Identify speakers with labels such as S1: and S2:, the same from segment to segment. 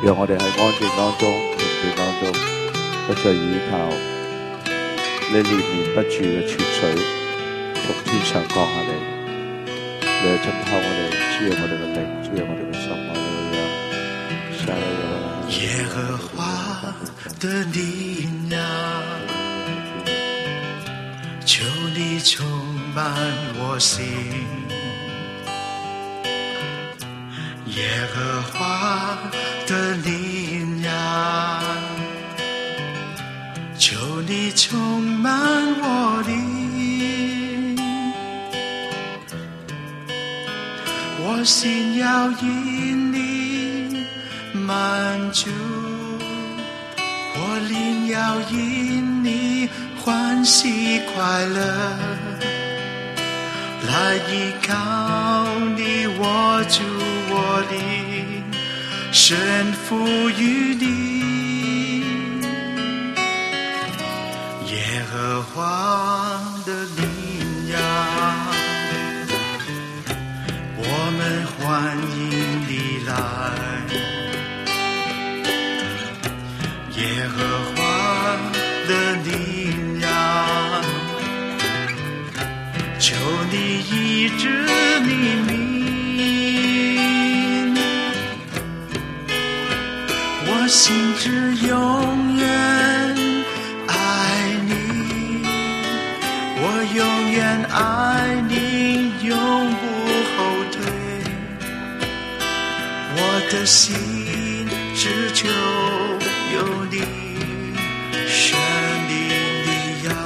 S1: 讓我哋喺安靜當中、平靜當中，不再依靠你連綿不住嘅泉水從天上降下嚟，你係浸透我哋，滋潤我哋嘅靈，滋潤我哋嘅心，哈利路亞，哈利路亞。
S2: 耶和華的靈啊，求你充滿我心。耶和華的靈啊，求你充滿我靈，我心要因你滿足，我靈要因你歡喜快樂，來依靠你，握住我靈，順服於你。耶和華的靈啊，我們歡迎你來。耶和華的靈啊，求你醫治你民，我心只永遠愛你，我永遠愛你，永不後退，我的心只求有你，神靈的呀。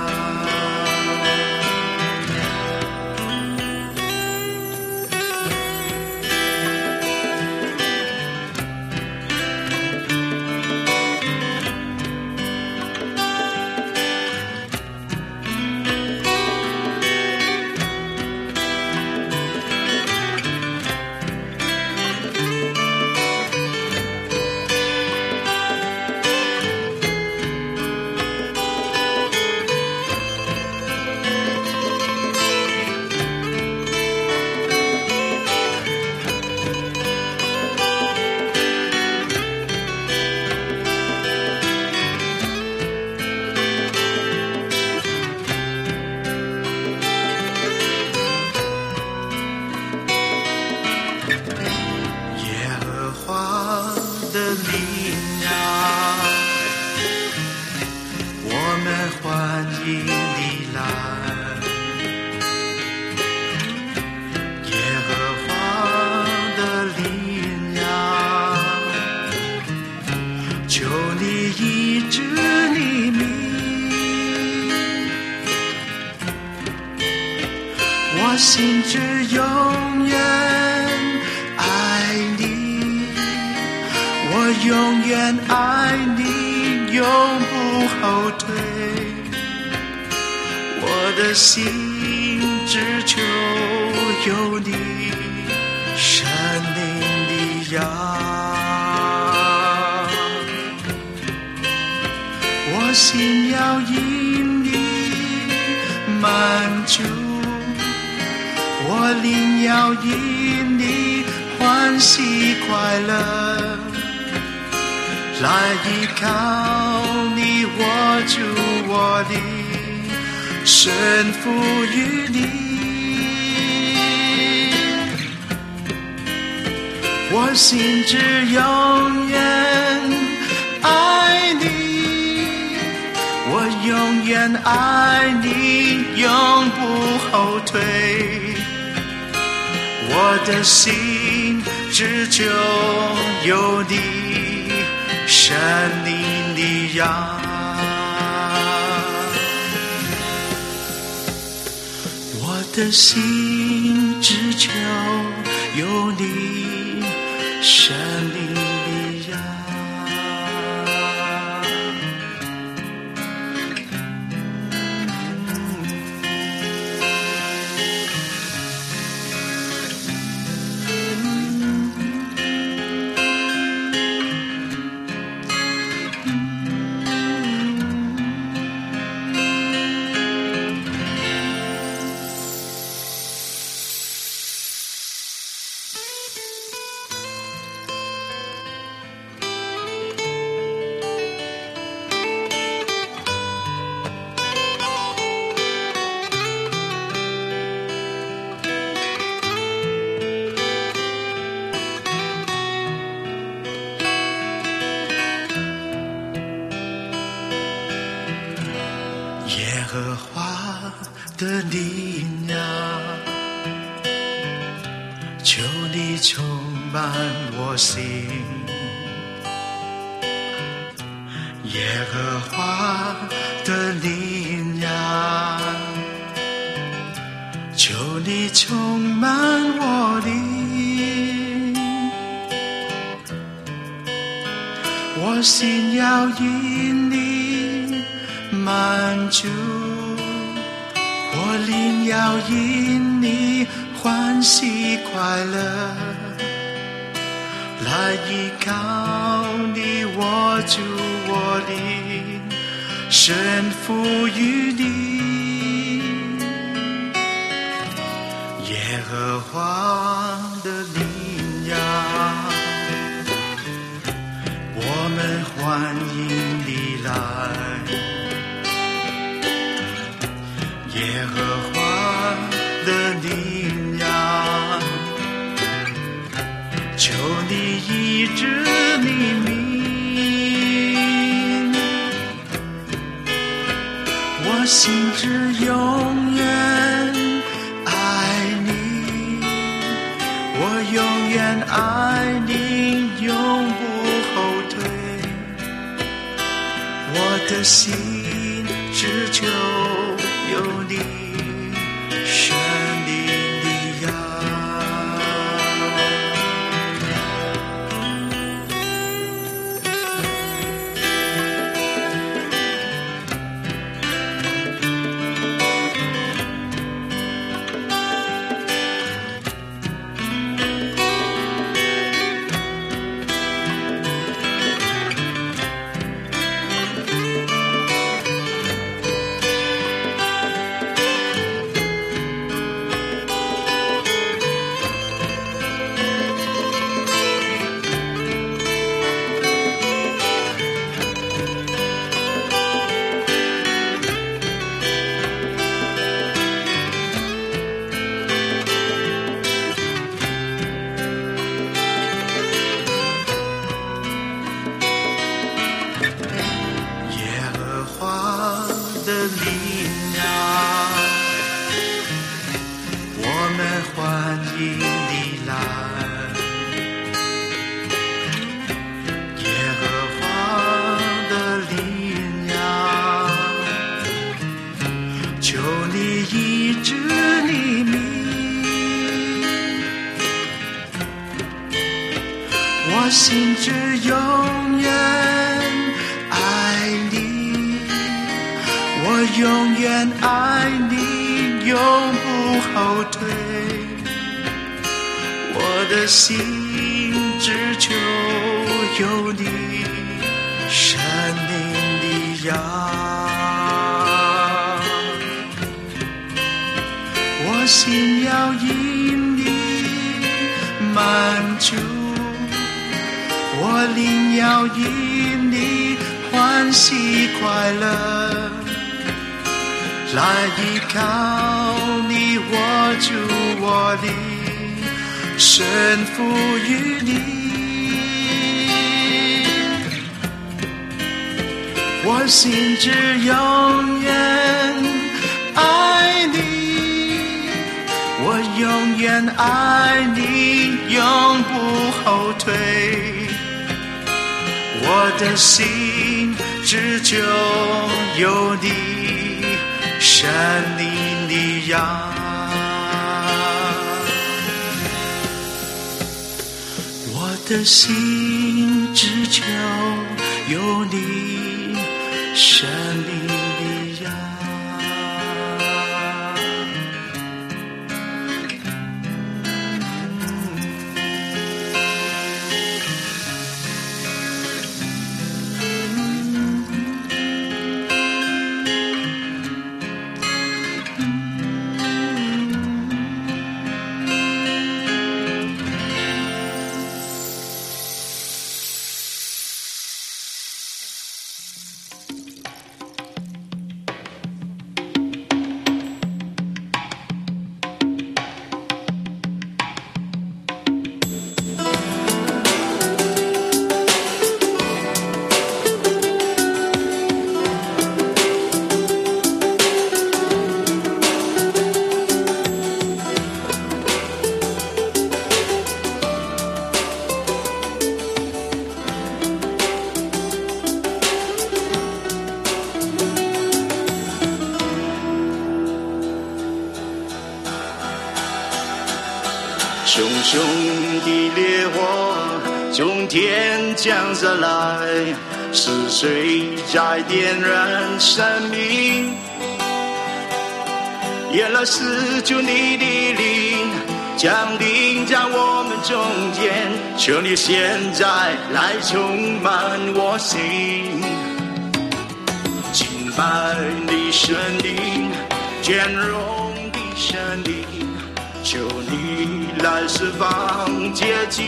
S2: 我心只永遠愛你，我永遠愛你，永不後退，我的心只求有你，神靈的呀，我心要因你滿足，我靈要因你歡喜快樂，來依靠你，握住我的，順服於你。我心只永遠愛你，我永遠愛你，永不後退，我的心只求有你，神靈的呀，我的心只求有你，神靈的呀。 的灵啊，求你充满我心。耶和华的灵啊，求你充满我灵，我心要因你满足，我灵要因你欢喜快乐，来依靠你，握住我灵，身服于你。耶和华的灵呀，我们欢迎你来。耶和华的灵呀，求你医治你民，我心只永远爱你，我永远爱你，永不后退，我的心只求有你神灵的呀。我心只永远爱你，我永远爱你，永不后退，我的心只求有你神灵的呀，我心要因你满足，我灵要因你欢喜快乐，来依靠你，握住我灵，身服于你。我心只永远爱你，我永远爱你，永不后退，我的心只求有你神灵的呀，我的心只求有你神灵的呀。 中的烈火从天降下来，是谁在点燃生命？原来是主你的灵降临在我们中间，求你现在来充满我心，敬拜你神灵，兼容的神灵，求你来释放洁净，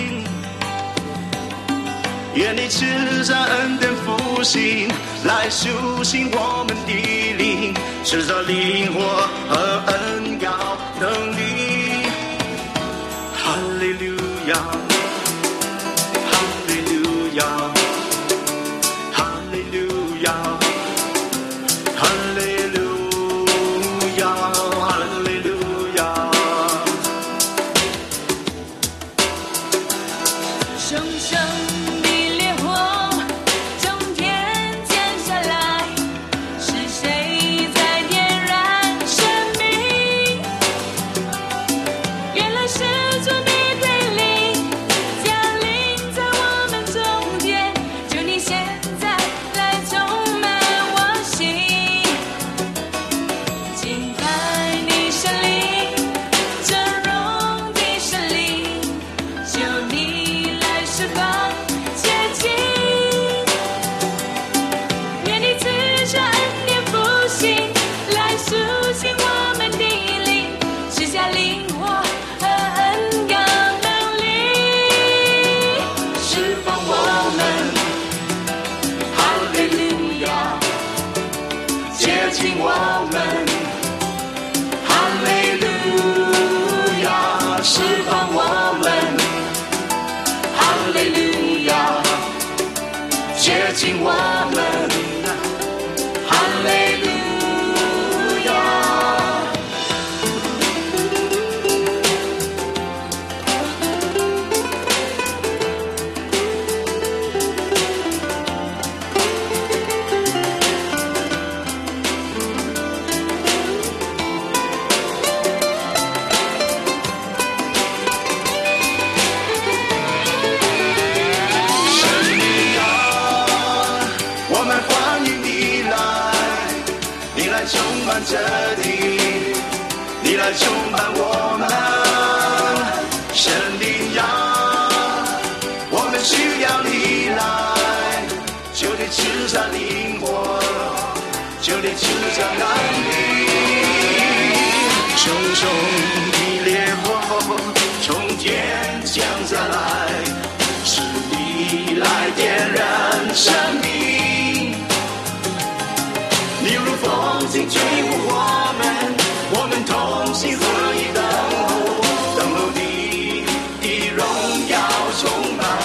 S2: 愿你赐下恩典复兴，来苏醒我们的灵，赐下灵活和恩膏能力。哈利路亚，哈利路亚，哈利路亚，哈利路亚，哈利路亚。
S3: 熊熊的烈火从天降下来，是谁在点燃生命？原来是主你的灵降临在我们中间，求你现在来充满我心，敬拜你神灵，真荣的神灵，求你来释放洁净，愿你赐下恩典复兴，来苏醒我们的灵，赐下灵活和恩膏能力，释放我们，哈利路亚，
S2: 接近我们，哈利路亚，释放我们，哈利路亚，接近我们，哈利路亚。神灵啊，我们欢迎你来，你来充满这地，你来充满我们。神灵啊，我们需要你来，求你赐下灵活，求你赐下能力。重重的烈火从天降下来，是你来点燃生命，你如风景追捕我们同心合一等候你的荣耀充满。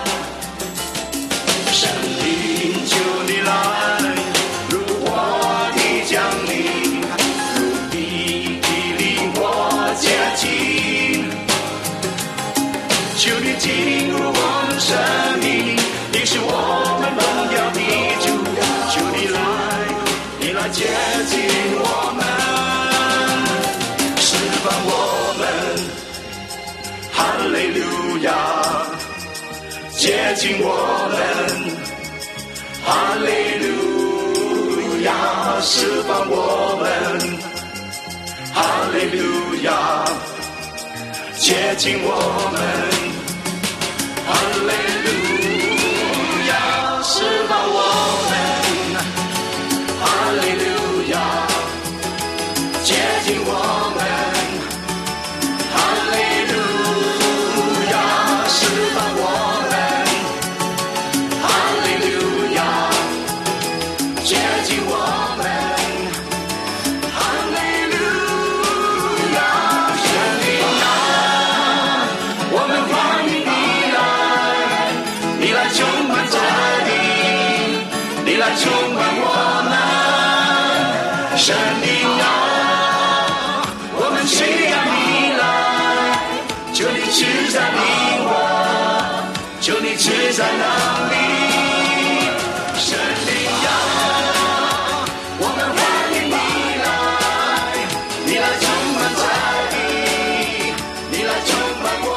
S2: 神灵求你来，如火的降临，如你的灵火洁净，求你进入我们生命，你是我们荣耀的主，求你来接近我们，释放我们，哈利路亚，接近我们，哈利路亚，释放我们，哈利路亚，接近我们，哈利路亚，释放我们，哈利路亚，接近我们，哈利路亚，释放我们，哈利路亚，接近我们，哈利路亚。神灵啊，我们欢迎你来，你来充满这里，你来充满我们。神灵啊，我们需要你来，求你赐下灵活，求你赐下能力。神灵啊，我们欢迎你来，你来充满这里，你来充满我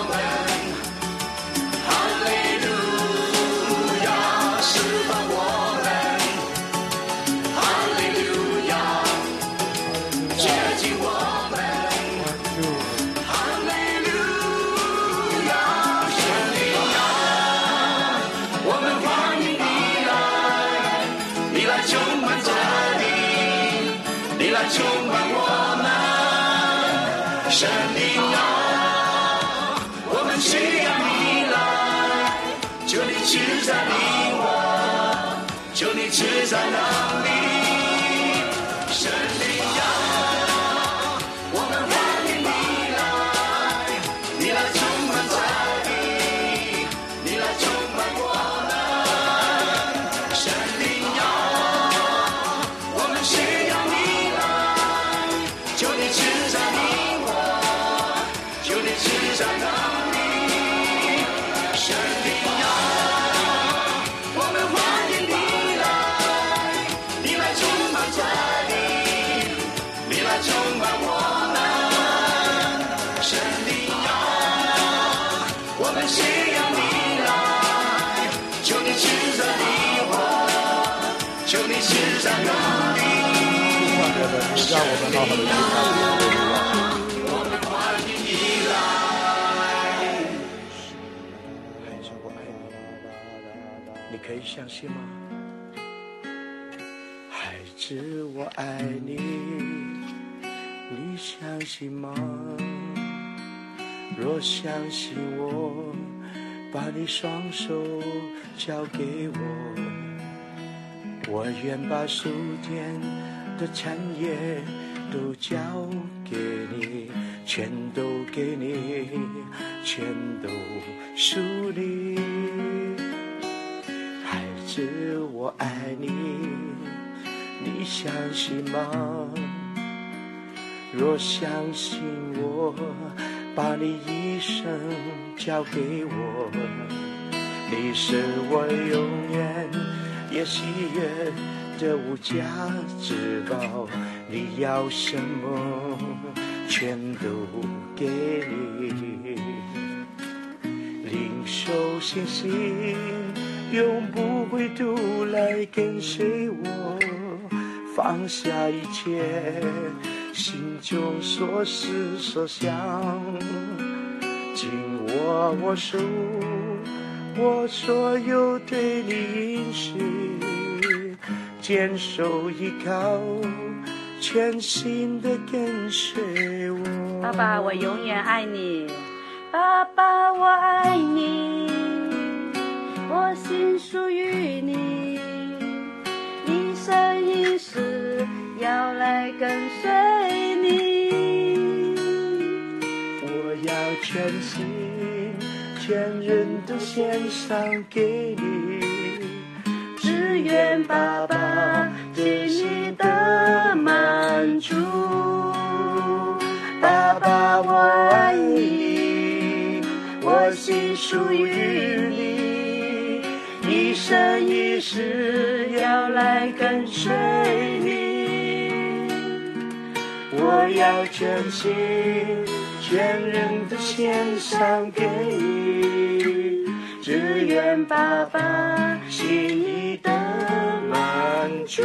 S2: 需要你来，求你赐下灵光，求你赐下能力。神灵呀，我们欢迎你来，你来充满这里，你来充满我们。神灵呀，我们需要你来，求你赐下灵光，求你赐下能力。神灵呀，我们欢迎你来，你来充满这里，你来充满我们。神灵呀，我们需要你来，求你赐下灵光，求你赐下能力。
S1: 让我们好好的去看
S2: 我们欢迎你来。
S4: 孩子，我爱你，你可以相信吗？孩子，我爱你，你相信吗？若相信我，把你双手交给我，我愿把属天的产业都交给你，全都给你，全都属你。孩子，我爱你，你相信吗？若相信我，把你一生交给我，你是我永远也喜悦的无价之宝，你要什么全都给你。领受信心，永不回头来跟随我，放下一切心中所思所想，紧握我手，我所有对你应许，坚守依靠，全心的跟随我。
S5: 爸爸，我永远爱你。爸爸，我爱你，我心属于你，一生一世要来跟随你。
S4: 我要全心全人都献上给你，
S5: 只愿爸爸给你的满足。爸爸，我爱你，我心属于你，一生一世要来跟随你。
S4: 我要全心全人都献上给你，
S5: 只愿爸爸心意的满足。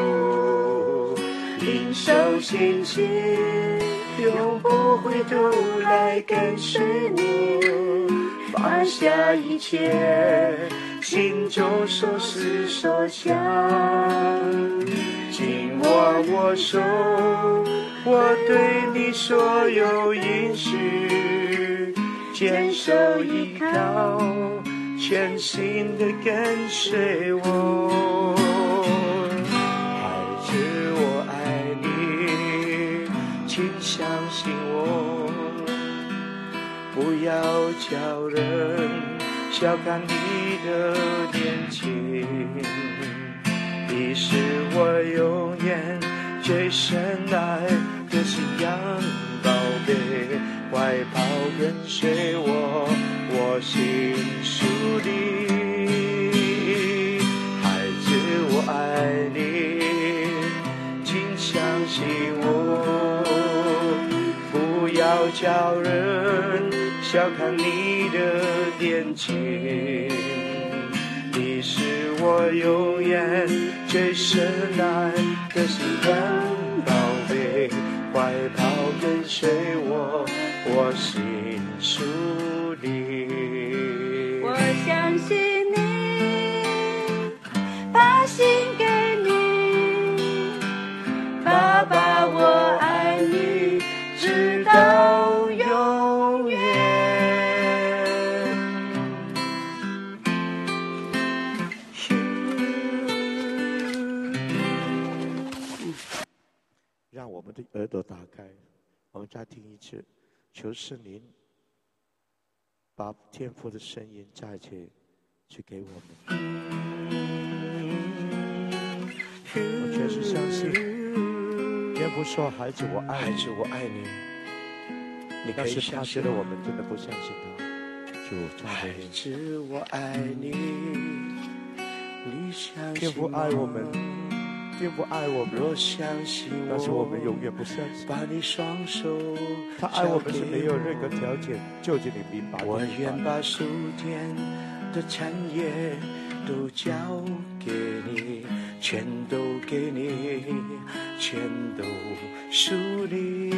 S4: 领受信心，永不回头来跟随你，放下一切心中所思所想，紧握我手，我对你所有应许，坚守依靠，全心的跟随我。孩子，我爱你，请相信我，不要叫人小看你的年轻，你是我永远最深爱的信仰宝贝，怀抱跟随我，我心属你。孩子，我爱你，请相信我，不要叫人小看你的年轻，你是我永远最深爱的信仰宝贝，怀抱跟随我，我心属你。
S5: 我相信你，把心给你，爸爸，我爱你，直到永远。
S1: 的耳朵打开，我们再听一次，求圣灵把天父的声音再次去给我们。我确实相信，天父说：“孩子，我爱你。”
S4: 孩子，我爱你。你可
S1: 但是
S4: 以相信
S1: 他觉得我们真的不相信他。主，赞
S4: 孩
S1: 美你。
S4: 子，我爱你。你相信
S1: 天父爱我们，天父爱我们，
S4: 若相信我，
S1: 但是我们永远不相信。
S4: 把你双手
S1: 他爱我们是没有任何条件，就请你明白。
S4: 我愿把属天的产业都交给你，全都给你，全都属你。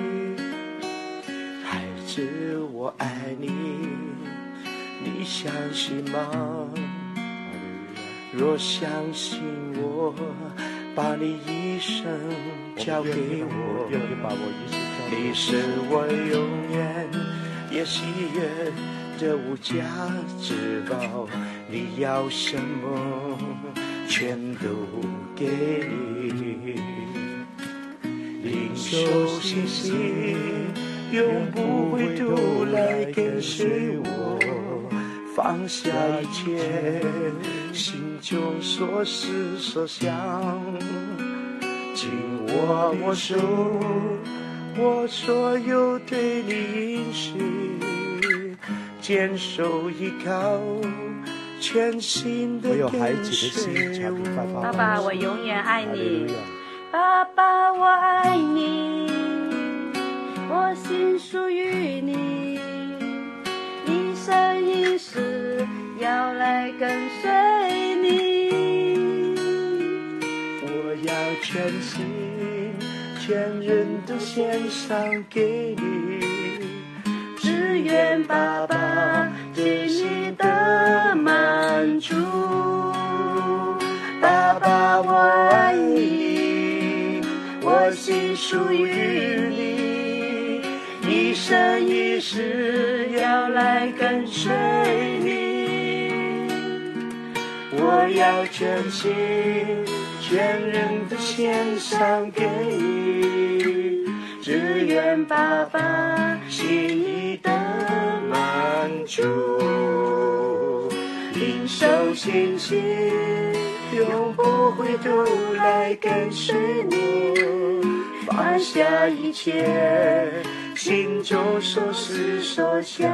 S4: 孩子，我爱你，你相信吗？若相信我，把你一生交给我，你是我永远也喜悦的无价之宝。你要什么，全都给你。领受信息，永不回头来跟随我。放下一切，心中所思所想，紧握我手，我所有对你应许，坚守依靠，全心的跟随我。
S5: 爸爸，我永远爱你。爸爸，我爱你，我心属于你。一生一世要来跟随你，
S4: 我要全心全人都献上给你，
S5: 只愿爸爸给你的满足。爸爸，我爱你，我心属于你，一生一世要来跟随你。
S4: 我要全心全人的献上给你，只愿爸爸心意的满足。领受信息，永不回头来跟随你，放下一切心中所思所想，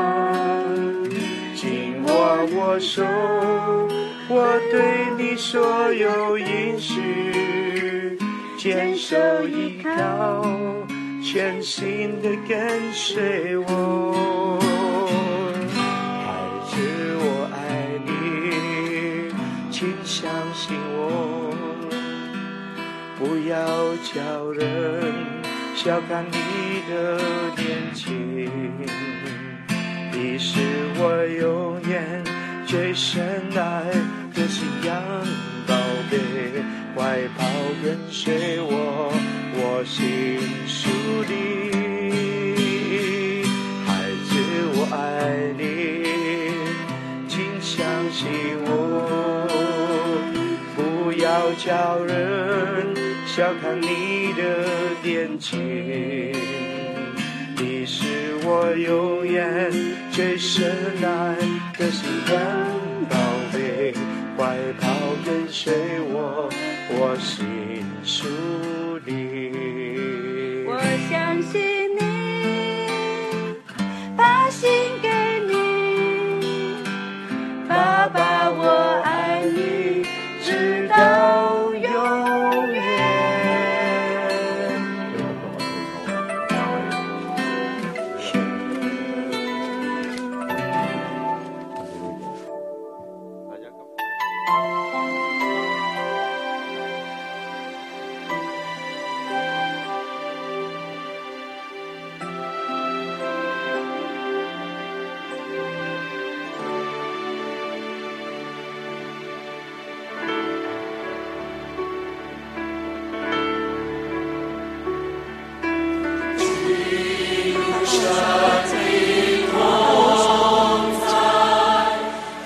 S4: 紧握我手，我对你所有应许，坚守依靠，全心的跟随我。孩子，我爱你，请相信我，不要叫人小看你的年轻，你是我永远最深爱的信仰宝贝，怀抱跟随我，我心属你。孩子，我爱你，请相信我，不要叫人小看你的年轻，你是我永远最深爱的信仰宝贝，怀抱跟随我，我心属你。
S5: 我相信你，把心给你，爸爸，我爱你，直到永远。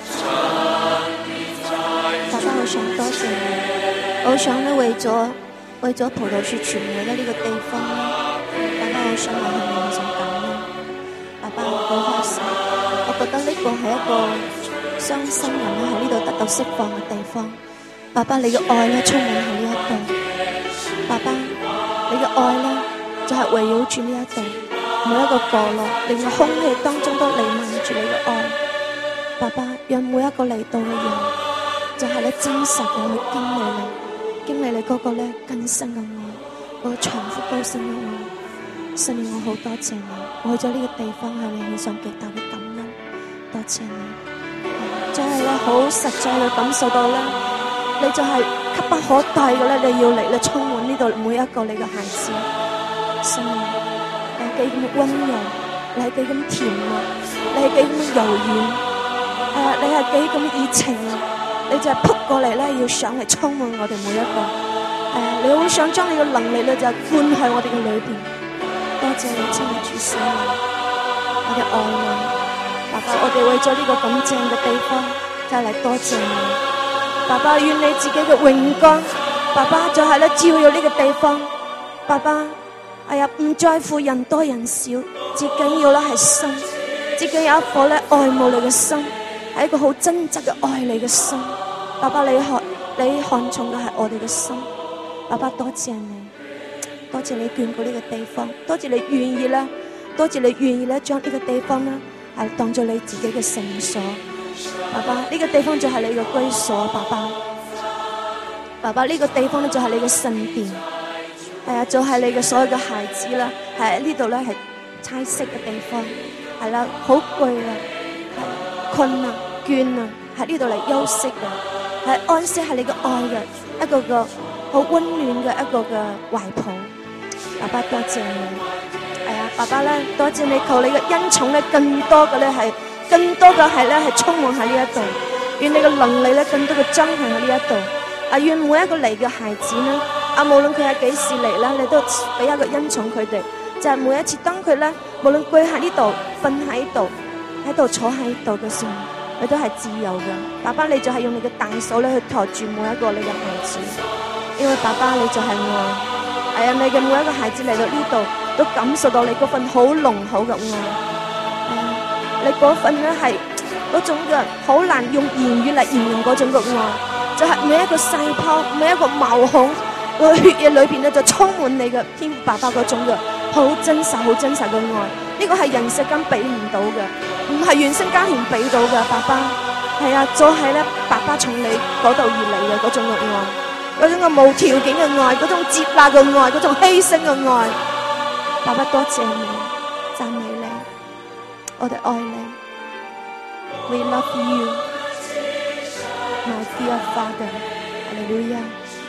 S6: 我想多謝你，我想你為咗為咗葡萄樹傳會咧呢個地方咧，爸爸好想嚟向你獻上感恩。爸爸我好開心，我覺得呢個係一個傷心人咧喺呢度得到釋放嘅地方。爸爸你嘅愛咧充滿喺呢一度，爸爸你嘅愛咧就係圍繞住呢一度每一個角落，連個空氣當中都彌漫住你嘅愛。爸爸讓每一個嚟到嘅人就係你真實嘅去經歷你嗰個咧更深嘅愛，嗰個長闊高深嘅愛。神我好多謝你，我去咗呢個地方向你獻上極大嘅感恩，多謝你。就係咧好實在嘅感受到咧，你就係急不可待嘅咧，你要嚟咧充滿呢度每一個你嘅孩子。神你係幾咁溫柔，你係幾咁甜蜜，你係幾咁柔軟，你係幾咁熱情啊！你就係撲過嚟咧，要上嚟充滿我哋每一個。你好想將你嘅能力咧就係灌喺我哋嘅裏邊。多謝你親愛主使我哋愛你，爸爸，我哋為咗呢個咁正嘅地方，就嚟多謝你，爸爸，願你自己嘅榮光，爸爸就係咧照耀呢個地方，爸爸，唔在乎人多人少，最緊要咧係心，最緊有一顆咧愛慕你嘅心，係一個好真實嘅愛你嘅心，爸爸，你看重嘅係我哋嘅心，爸爸，多謝你。多謝你眷顧呢個地方，多謝你願意咧，將呢個地方咧係當做你自己嘅聖所，爸爸，呢個地方就係你嘅居所，爸爸，呢個地方咧就係你嘅聖殿，就係你嘅所有嘅孩子啦，喺呢度咧係棲息嘅地方，係啦，好攰啦，係困啊倦啊，喺呢度嚟休息嘅，係安息係你嘅愛嘅一個個好溫暖嘅一個嘅懷抱。爸爸多謝你，爸爸咧多謝你，求你嘅恩寵咧更多嘅係充滿喺呢一度，願你嘅能力咧更多嘅彰顯喺呢一度，願每一個嚟嘅孩子咧，無論佢係幾時嚟啦，你都俾一個恩寵佢哋，就係每一次當佢咧無論跪喺呢度、瞓喺度、喺度坐喺度嘅時候，你都係自由嘅。爸爸，你就係用你嘅大手咧去托住每一個你嘅孩子，因為爸爸你就係愛。你嘅每一個孩子嚟到呢度，都感受到你嗰份好濃厚嘅愛。你嗰份咧係嗰種嘅好難用言語嚟形容嗰種嘅愛，就係每一個細胞、每一個毛孔個血液裏邊咧，就充滿你嘅天父爸爸嗰種嘅好真實、好真實嘅愛。呢個係人世間俾唔到嘅，唔係原生家庭俾到嘅。爸爸就係咧，爸爸從你嗰度而嚟嘅嗰種嘅愛。嗰種嘅無條件嘅愛，嗰種接納嘅愛，嗰種犧牲嘅愛，爸爸多謝你，讚美你，我哋愛你。We love you, my dear Father. Hallelujah.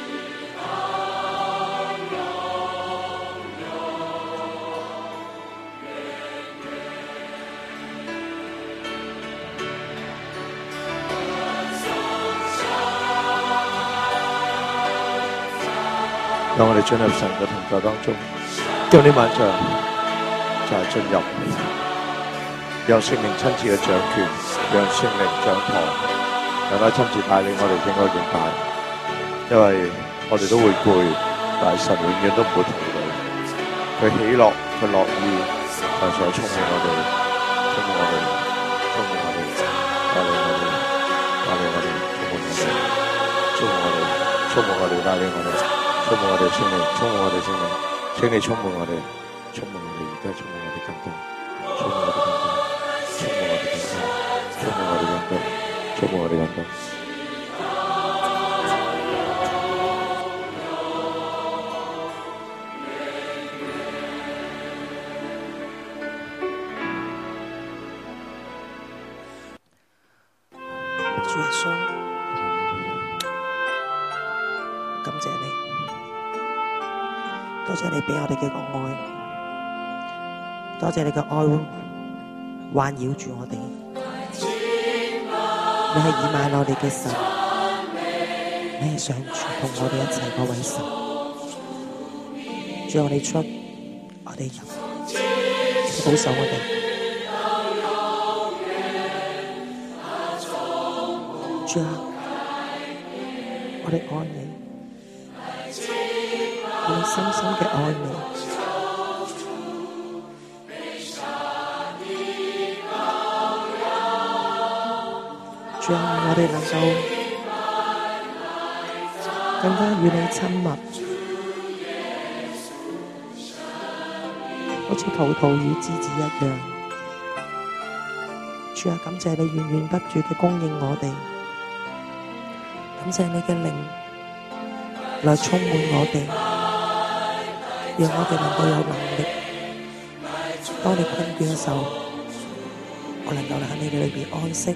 S1: 讓我哋進入神嘅同在當中，將呢晚上就係進入，讓聖靈親自嘅掌權，讓聖靈掌舵，能夠親自帶領我哋整個敬拜。因為我哋都會攰，但係神永遠都唔會逃離。佢喜樂，佢樂意，就想充滿我哋，充滿我哋，充滿我哋，帶領我哋，帶領我哋，充滿我哋，充滿我哋，帶領我哋。充滿我哋聖靈，充滿我哋聖靈，請你充滿我哋，充滿我哋，而家充滿我哋更多，充滿我哋更多，充滿我哋更多，充滿我哋更多，充滿我哋更多。
S7: 主耶穌，感謝你。多謝你俾我哋嘅個愛，多謝你嘅愛環繞住我哋。你係以馬內利嘅神，你係常住同我哋一齊嗰位神。主，我哋出，我哋入，保守我哋。主啊，我哋愛你。 我哋深深嘅愛你。主啊，我哋能夠更加與你親密，好似葡萄與枝子一樣。主啊，感謝你源源不絕嘅供應我哋，感謝你嘅靈來充滿我哋，讓我哋能夠有能力。當你困倦嘅時候，我能夠喺你裏邊安息。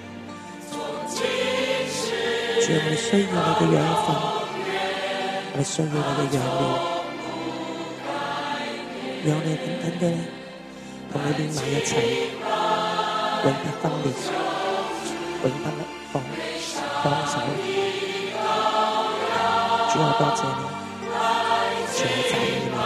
S7: 主啊，我哋需要你嘅養分，我哋需要你嘅養料，讓我哋緊緊嘅同你連埋一齊，永不分裂，永不放手。主啊，多謝你，主啊，讚美你。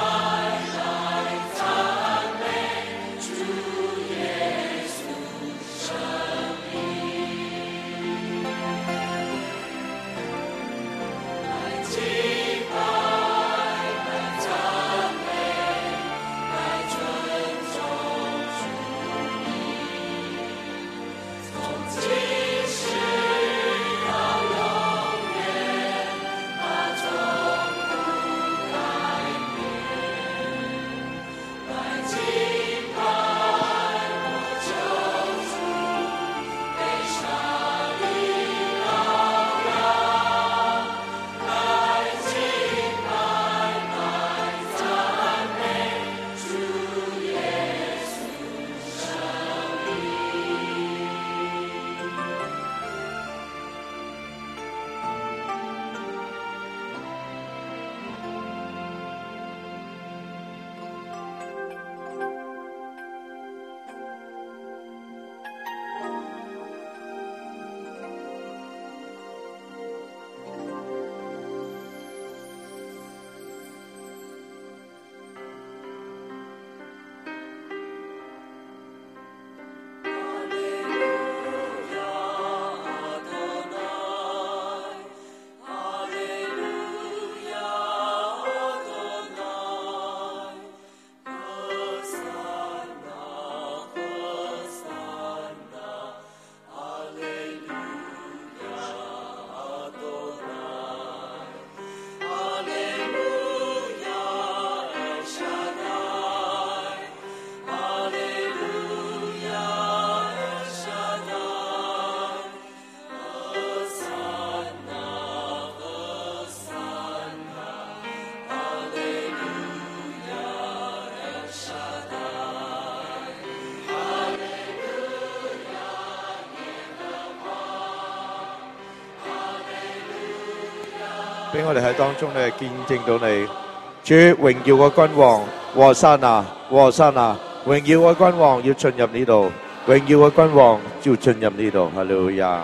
S1: 俾我哋喺當中咧見證到你，主榮耀嘅君王，和散那，和散那，榮耀嘅君王要進入呢度，榮耀嘅君王要進入呢度，哈利路亞，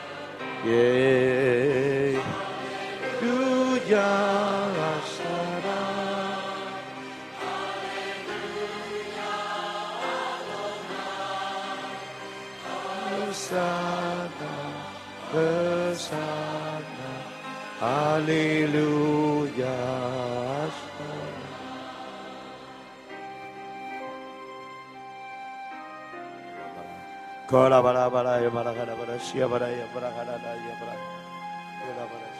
S1: 耶路亞，和散那，和散那。哈利路亞，卡拉巴拉巴拉，巴拉卡拉巴拉，西亞巴拉，巴拉卡拉拉，巴拉，巴拉巴拉，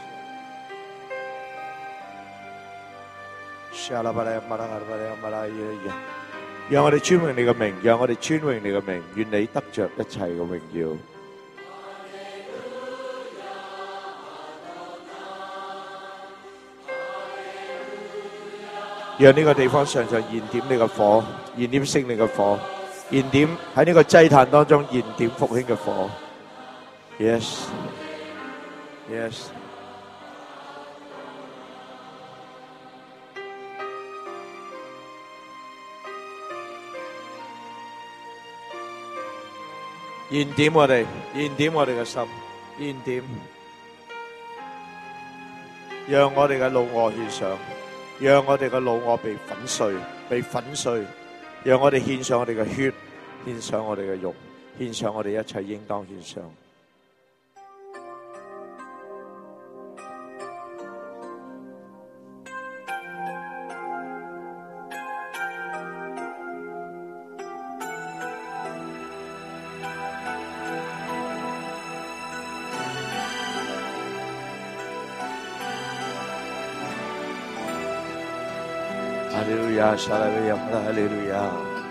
S1: 西亞拉巴拉，巴拉卡拉巴拉，巴拉耶耶，讓我哋尊榮你嘅名，讓我哋尊榮你嘅名，願你得着一切嘅榮耀。讓呢個地方常常燃點你嘅火，燃點聖靈嘅火，燃點喺呢個祭壇當中燃點復興嘅火。Yes， Yes。燃點我哋，燃點我哋嘅心，燃點，讓我哋嘅老我獻上。讓我哋嘅老我被粉碎，被粉碎。讓我哋獻上我哋嘅血，獻上我哋嘅肉，獻上我哋一切應當獻上。 路亚，沙拉维亚，哈利路亚。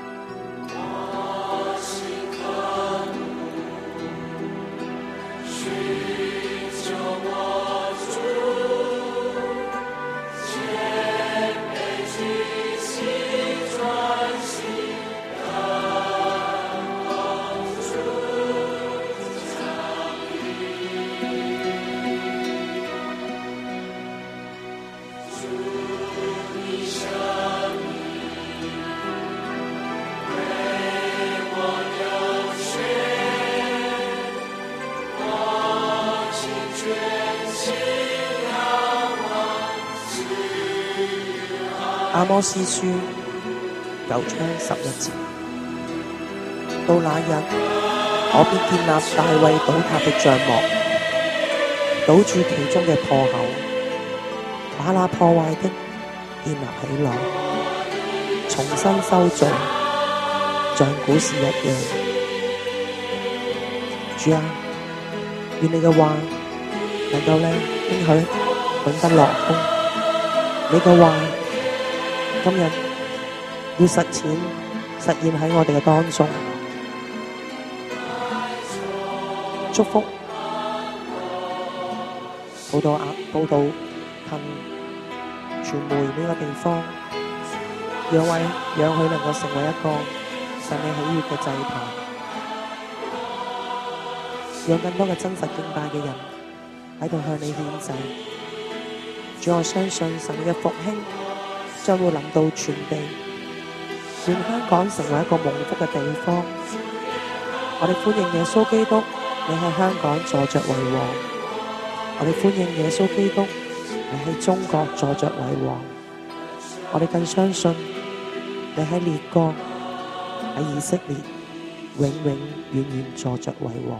S7: 阿摩司書9章11節，到那日，我便建立大衛倒塌的帳幕，堵住其中嘅破口，把那破壞的建立起來，重新修造，像古時一樣。主啊，願你嘅話能夠應許永不落空，你嘅話今日要實現喺我哋嘅當中，祝福報道近傳媒呢個地方，讓佢能夠成為一個神你喜悅嘅祭壇，讓更多嘅真實敬拜嘅人喺度向你獻祭。主，我相信神嘅復興將會臨到全地，願香港成為一個蒙福嘅地方。我哋歡迎耶穌基督，你喺香港坐着為王。我哋歡迎耶穌基督，你喺中國坐着為王。我哋更相信你喺列國，喺以色列永永遠遠坐着為王。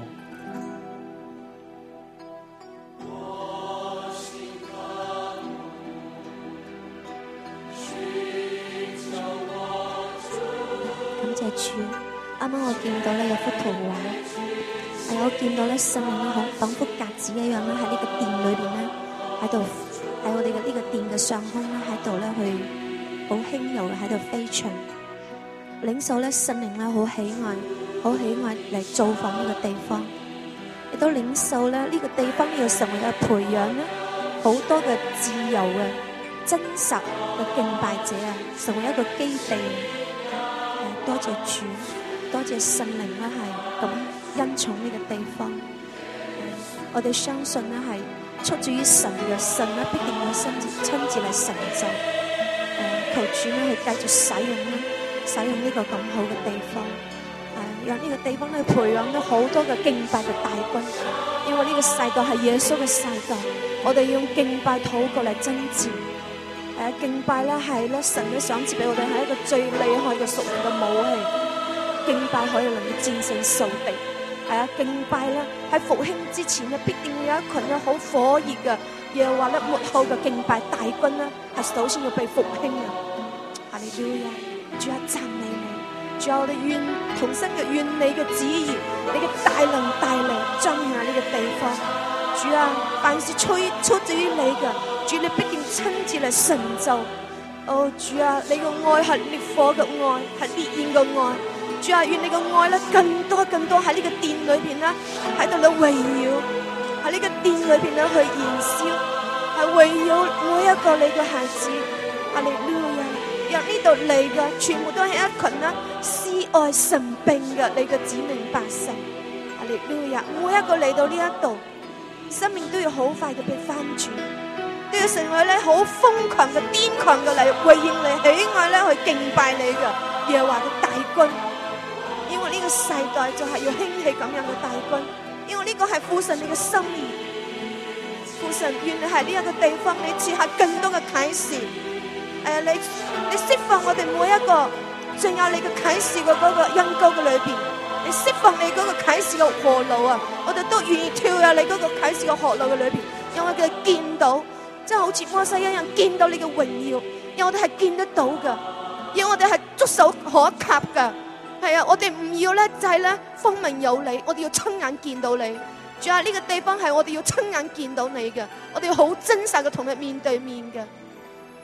S6: 主，啱啱我見到有幅圖畫，我見到生命好仿佛鴿子一樣喺呢個殿裏邊喺度喺我哋嘅呢個殿嘅上空喺度去好輕柔喺度飛翔。領受聖靈好喜愛嚟造訪呢個地方，亦都領受呢個地方要成為嘅培養好多嘅自由嘅真實嘅敬拜者成為一個基地。多謝主，多謝聖靈係咁恩寵呢個地方。我哋相信係出自於神嘅神必定會親自嚟成就。求主去繼續使用呢個咁好嘅地方，讓呢個地方去培養咗好多嘅敬拜嘅大軍。因為呢個世代係耶穌嘅世代，我哋要用敬拜禱告嚟爭戰。敬拜係神嘅賞賜俾我哋係一個最厲害嘅屬靈嘅武器，敬拜可以能夠戰勝掃敵。敬拜喺復興之前必定會有一群好火熱嘅耶和華末後嘅敬拜大軍係首先要被復興啊！哈利路亞！主啊，讚美你，主啊，我哋願同心嘅願你嘅旨意，你嘅大能大力彰顯喺呢個地方。主啊，凡是出自於你嘅，主你必定親自嚟成就。主啊，你嘅愛係烈火嘅愛，係烈焰嘅愛。主啊，願你嘅愛更多喺呢個殿裏邊喺度圍繞，喺呢個殿裏邊去燃燒，係圍繞每一個你嘅孩子。哈利路亞！讓呢度嚟嘅全部都係一群施愛神兵嘅你嘅子民百姓。哈利路亞！每一個嚟到呢一度，生命都要好快嘅被翻轉，都要成為好瘋狂嘅、癲狂嘅嚟回應你、喜愛去敬拜你嘅耶和華嘅大軍。因為呢個世代就係要興起咁樣嘅大軍，因為呢個係父神你嘅心意。父神願你喺呢一個地方，你賜下更多嘅啟示。你釋放我哋每一個進入你嘅啟示嘅嗰個恩膏嘅裏邊。你釋放你嗰個啟示嘅河路我哋都願意跳入你嗰個啟示嘅河路嘅裏邊，讓我哋見到，即係好似摩西一樣見到你嘅榮耀，讓我哋係見得到噶，讓我哋係觸手可及噶。我哋唔要就係風聞有你，我哋要親眼見到你。仲有呢個地方係我哋要親眼見到你嘅，我哋要好真實嘅同你面對面嘅。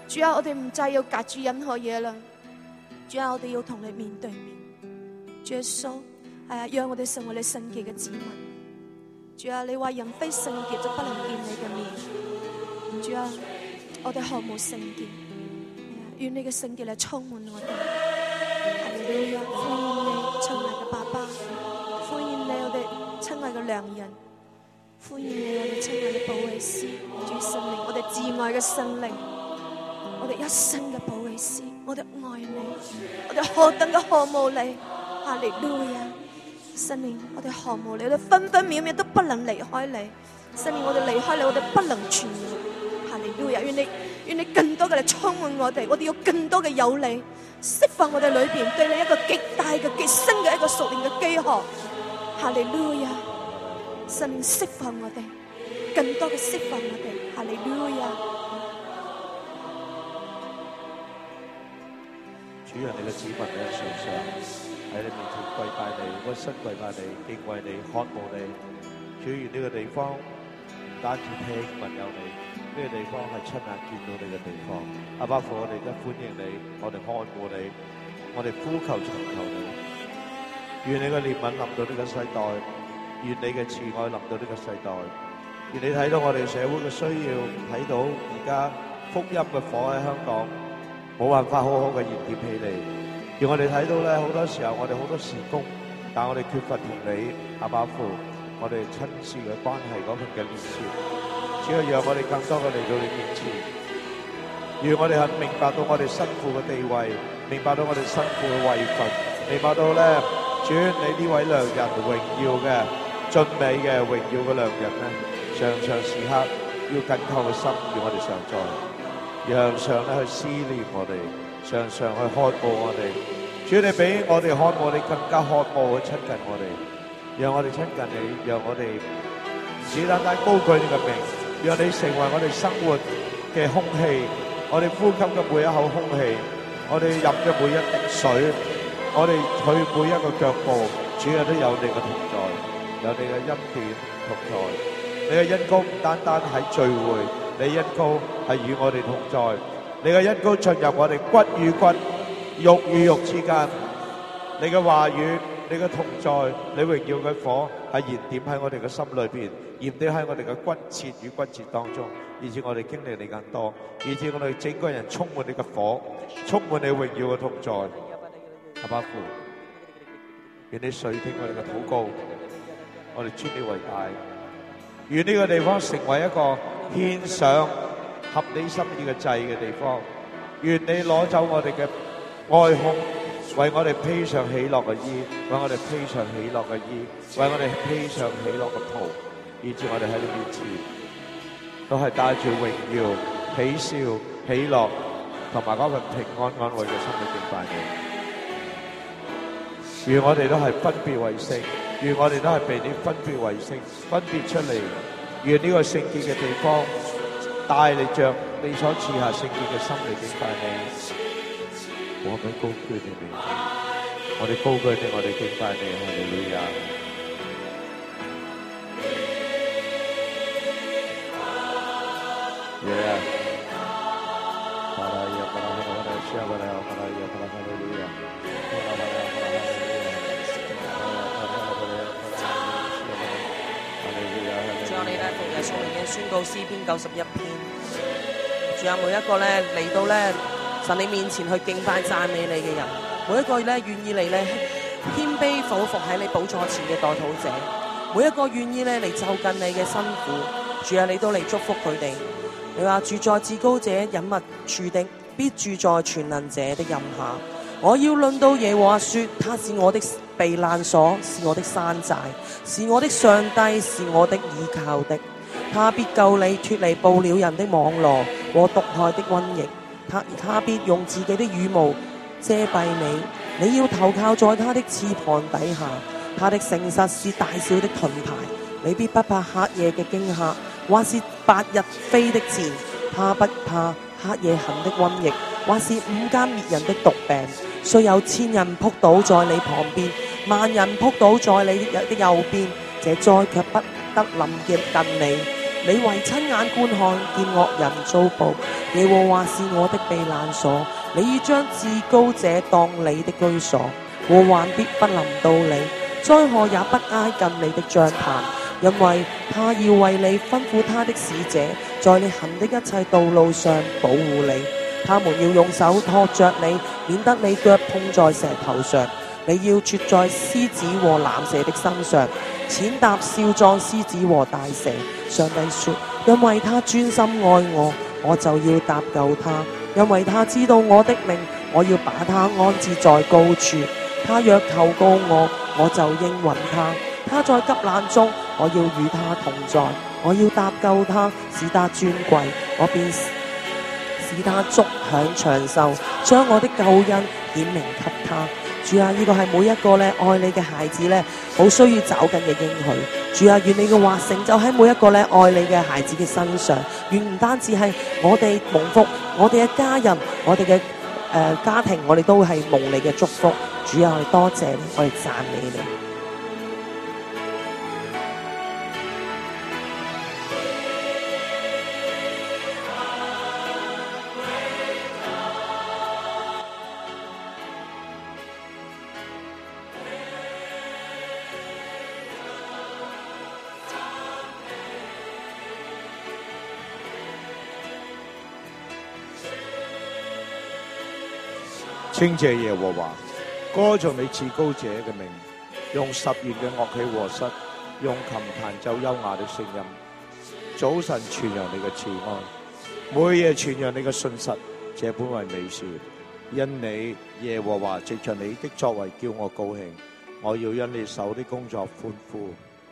S6: 主啊，我哋唔再要隔住任何嘢啦。主啊，我哋要同你面對面。主耶穌，係啊，讓我哋成為你聖潔嘅子民。主啊，你話人非聖潔就不能見你嘅面。主啊，我哋渴慕聖潔，願你嘅聖潔嚟充滿我哋。哈利路亞，歡迎你，親愛嘅爸爸，歡迎你，我哋親愛嘅良人，歡迎你，我哋親愛嘅保惠師，主聖靈，我哋至愛嘅聖靈，我哋一生嘅保惠師，我哋愛你，我哋何等嘅渴慕你。哈利路亞，聖靈，我哋渴慕你，我哋分分秒秒都不能離開你。聖靈，我哋離開你，我哋不能存活。哈利路亞，願你更多嘅嚟充滿我哋，我哋要更多嘅有你，釋放我哋裏邊對你一個極大嘅極深嘅一個屬靈嘅飢渴。哈利路亞，聖靈釋放我哋，更多嘅釋放我哋。哈利路亞，
S1: 主讓你嘅子民喺上喺你面前跪拜你，屈身跪拜你，敬畏你，渴慕你。主願呢個地方唔單止聽聞有你，呢個地方係親眼見到你嘅地方。阿爸父，我哋都歡迎你，我哋渴慕你，我哋呼求尋求你。願你嘅憐憫臨到呢個世代，願你嘅慈愛臨到呢個世代。願你睇到我哋社會嘅需要，睇到而家福音嘅火喺香港冇辦法好好嘅燃點起嚟。而我哋睇到咧，好多時候我哋好多事工，但我哋缺乏同你阿爸父，我哋親切嘅關係嗰份嘅連結。只係讓我哋更多嘅嚟到你面前，讓我哋肯明白到我哋身負嘅地位，明白到我哋身負嘅位份，明白到咧，主你呢位良人榮耀嘅、俊美嘅、榮耀嘅良人咧，常常時刻要緊扣嘅心與我哋常在，常常咧去思念我哋。常常去渴慕我哋，主你俾我哋渴慕你，更加渴慕去親近我哋，讓我哋親近你，讓我哋只單單高舉你嘅名，讓你成為我哋生活嘅空氣，我哋呼吸嘅每一口空氣，我哋飲嘅每一滴水，我哋去每一個腳步，主啊都有你嘅同在，有你嘅恩典同在，你嘅恩膏唔單單喺聚會，你恩膏係與我哋同在。你嘅恩膏進入我哋骨與骨、肉與肉之間，你嘅話語、你嘅同在、你榮耀嘅火係燃點喺我哋嘅心裏邊，燃點喺我哋嘅骨節與骨節當中，以致我哋經歷你更多，以致我哋整個人充滿你嘅火，充滿你榮耀嘅同在。阿爸父，願你垂聽我哋嘅禱告，我哋尊你為大，願呢個地方成為一個獻上合你心意嘅祭嘅地方，願你攞走我哋嘅哀哭，為我哋披上喜樂嘅衣，為我哋披上喜樂嘅衣，為我哋披上喜樂嘅袍，以致我哋喺你面前都係帶住榮耀、喜笑、喜樂同埋嗰份平安安慰嘅心去敬拜你。願我哋都係分別為聖，願我哋都係被你分別為聖，分別出嚟。願呢個聖潔嘅地方帶你着你所賜下聖潔嘅心嚟敬拜你，我哋高舉你名，我哋高舉你，我哋敬拜你，哈利路亞。
S8: 主我哋咧逢日從已經宣告詩篇91篇，仲有每一個咧嚟到咧神你面前去敬拜讚美你嘅人，每一個咧願意嚟咧謙卑俯伏喺你寶座前嘅代禱者，每一個願意咧嚟就近你嘅辛苦，主啊你都嚟祝福佢哋。你話住在至高者隱密處的，必住在全能者的蔭下。我要論到耶和華說，他是我的避難所，是我的山寨，是我的上帝，是我的倚靠的。他必救你脫離捕鳥人的網羅和毒害的瘟疫。他必用自己的羽毛遮蔽你，你要投靠在他的翅膀底下。他的誠實是大小的盾牌，你必不怕黑夜嘅驚嚇，或是白日飛的箭。他不怕黑夜行的瘟疫，或是午間滅人的毒病。雖有千人撲倒在你旁邊，萬人撲倒在你的右邊，這災卻不得臨近你。 你為親眼觀看，見惡人遭報。耶和華是我的避難所，你已將至高者當你的居所，禍患必不臨到你，災禍也不挨近你的帳棚，因為他要為你吩咐他的使者，在你行的一切道路上保護你。他們要用手托着你，免得你腳碰在石頭上。你要捉在獅子和蝻蛇的身上，踐踏少壯獅子和大蛇。上帝說：因為他專心愛我，我就要搭救他；因為他知道我的名，我要把他安置在高處。他若求告我，我就應允他。他在急難中，我要與他同在，我要搭救他，使他尊貴，我便使他足享長壽，將我的救恩顯明給他。主啊，呢個係每一個咧愛你嘅孩子咧，好需要找緊嘅應許。主啊，願你嘅話成就喺每一個咧愛你嘅孩子嘅身上。願唔單止係我哋蒙福，我哋嘅家人，我哋嘅家庭，我哋都係蒙你嘅祝福。主啊，我哋多謝你，我哋讚美你。
S1: 稱謝耶和華，歌頌你至高者嘅名，用十弦嘅樂器和瑟，用琴彈奏優雅的聲音。早晨傳揚你嘅慈愛，每夜傳揚你嘅信實，這本為美事。因你耶和華藉着你的作為叫我高興，我要因你手的工作歡呼。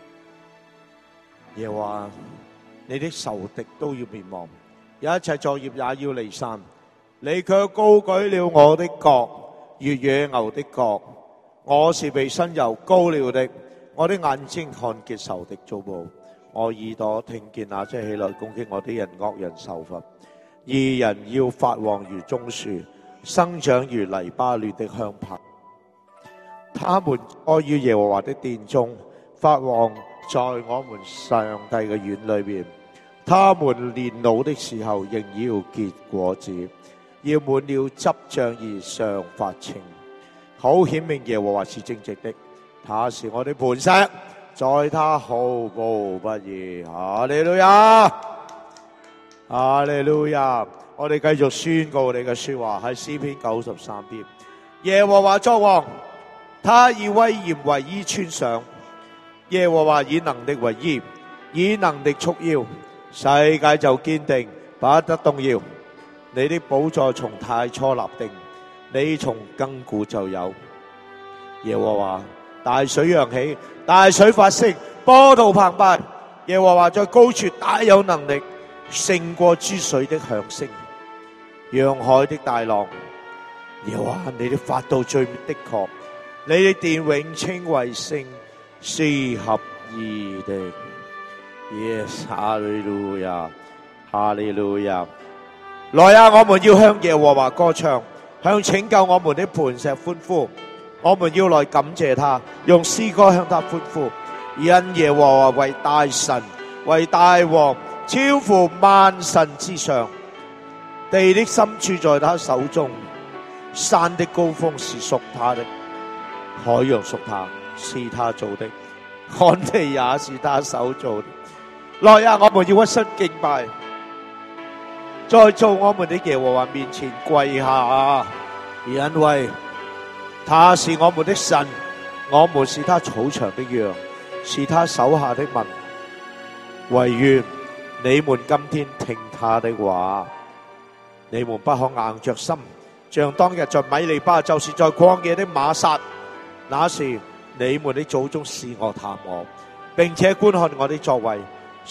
S1: 耶和華，你的仇敵都要滅亡，一切作業也要離散。你卻高舉了我的角，如野牛的角。我是被新油膏了的，我的眼睛看見仇敵遭報，我耳朵聽見那些起來攻擊我的人，惡人受罰。義人要發旺如棕樹，生長如黎巴嫩的香柏。他們愛於耶和華的殿中，發旺在我們上帝嘅院裏面。他們年老的時候仍要結果子，要滿了汁醬而上發青，好顯明耶和華是正直的，他是我的磐石，在他毫無不義。哈利路亞，哈利路亞！我哋繼續宣告你嘅說話，喺詩篇93篇。耶和華作王，他以威嚴為衣穿上，耶和華以能力為衣，以能力束腰，世界就堅定，不得動搖。你的寶座從太初立定，你從亙古就有。耶和華，大水揚起，大水發聲，波濤澎湃。耶和華在高處大有能力，勝過諸水的響聲，洋海的大浪。耶和華，你的法度最的確，你的殿永稱為聖，是合宜的。Yes， 哈利路亞，哈利路亞。來啊！我們要向耶和華歌唱，向拯救我們的磐石歡呼。我們要來感謝他，用詩歌向他歡呼。因耶和華為大神，為大王，超乎萬神之上。地的深處在他手中，山的高峰是屬他的，海洋屬他，是他做的，旱地也是他手做的。來啊！我們要屈膝敬拜，在造我們的耶和華面前跪下，因為他是我們的神，我們是他草場的羊，是他手下的民。惟願你們今天聽他的話，你們不可硬着心，像當日在米利巴，就是在曠野的瑪撒。那時你們的祖宗試我探我，並且觀看我的作為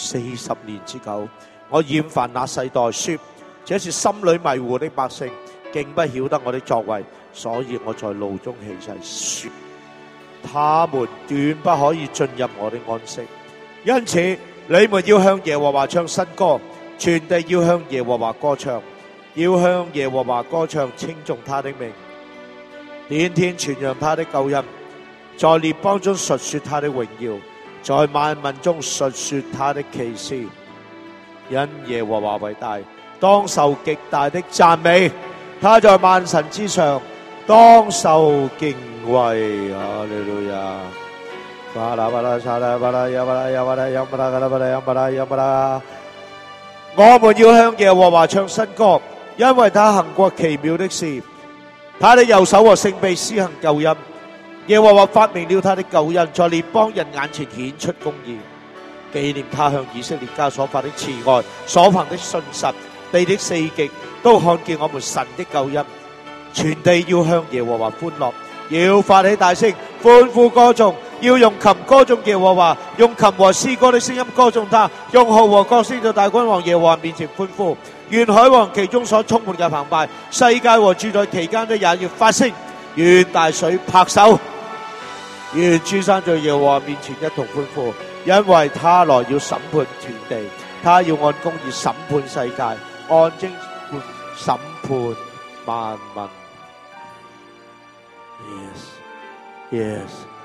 S1: 40年之久。我厭煩那世代，說這是心裏迷糊的百姓，竟不曉得我的作為，所以我在怒中起誓，說他們斷不可以進入我的安息。因此你們要向耶和華唱新歌，全地要向耶和華歌唱，要向耶和華歌唱，稱頌他的名，天天傳揚他的救恩，在列邦中述說他的榮耀，在萬民中述說他的奇事。 因耶和華為大，當受極大的讚美。他在萬神之上，當受敬畏。哈利路亞。巴拉巴拉沙拉巴拉呀巴拉呀巴拉呀巴拉巴拉呀巴拉呀巴拉。我們要向耶和華唱新歌，因為他行過奇妙的事，他的右手和聖臂施行救恩。耶和華發明了他的救恩，在列邦人眼前顯出公義，紀念他向以色列家所發的慈愛，所行的信實。地的四極都看見我們神的救恩，全地要向耶和華歡樂，要發起大聲歡呼歌頌，要用琴歌頌耶和華，用琴和詩歌的聲音歌頌他，用號和角聲在大君王耶和華面前歡呼。願海王其中所充滿嘅澎湃，世界和住在其間的也要發聲。願大水拍手，願諸山在耶和華面前一同歡呼，因為他來要審判全地，他要按公義審判世界，按正判審判萬民。Yes，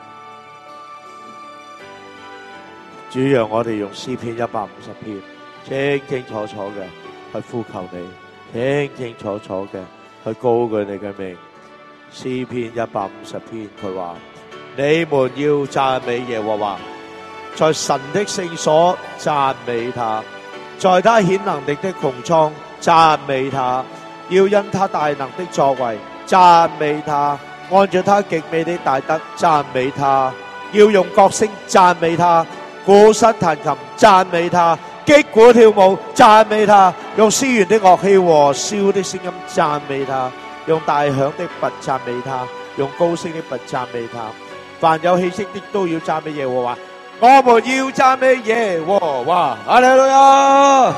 S1: 主讓我哋用詩篇150篇，清清楚楚嘅去呼求你，清清楚楚嘅去高舉你嘅名。詩篇150篇，佢話：你們要讚美耶和華，在神的聖所讚美他，在他顯能力的穹蒼讚美他，要因他大能的作為讚美他，按照他極美的大德讚美他，要用角聲讚美他，鼓瑟彈琴讚美他，擊鼓跳舞讚美他，用絲弦的樂器和簫的聲音讚美他，用大響的鈸讚美他，用高聲的鈸讚美他。凡有氣息的都要讚美耶和華，我們要讚美耶和華。哈利路亞！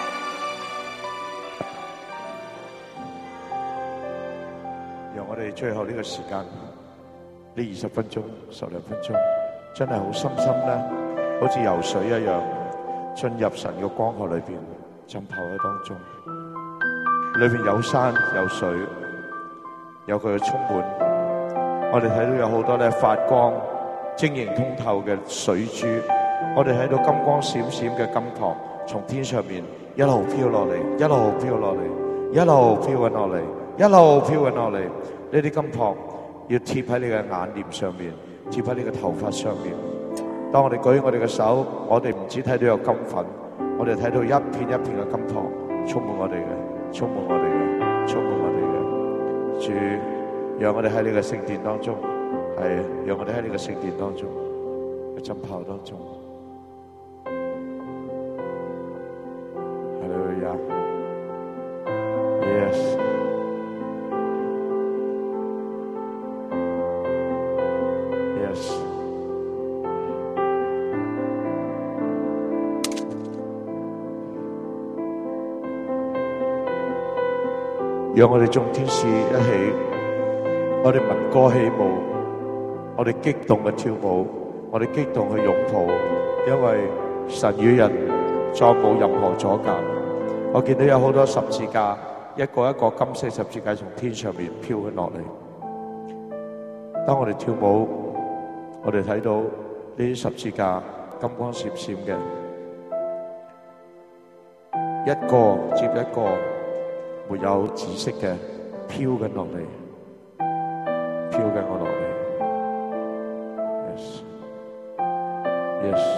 S1: 讓我哋最後呢個時間，呢20分鐘、12分鐘，真係好深深咧，好似游水一樣，進入神嘅光河裏邊，浸泡喺當中。裏邊有山有水，有佢嘅充滿。我哋睇到有好多咧發光、晶瑩通透嘅水珠，我哋睇到金光閃閃嘅金礦從天上面一路飄落嚟，一路飄落嚟，一路飄緊落嚟，一路飄緊落嚟。呢啲金礦要貼喺你嘅眼簾上面，貼喺你嘅頭髮上面。當我哋舉我哋嘅手，我哋唔止睇到有金粉，我哋睇到一片一片嘅金礦充滿我哋嘅，充滿我哋嘅，充滿我哋嘅。主，讓我哋喺你嘅聖殿當中，係讓我哋喺你嘅聖殿當中，喺浸泡當中。哈利路亞 ，Yes。讓我哋眾天使一起，我哋聞歌起舞，我哋激動嘅跳舞，我哋激動去擁抱，因為神與人再冇任何阻隔。我見到有好多十字架，一個一個金色十字架從天上面飄起落嚟。當我哋跳舞，我哋睇到呢啲十字架金光閃閃嘅，一個接一個。沒有紫色嘅飄緊落嚟，飄緊我落嚟。Yes， yes。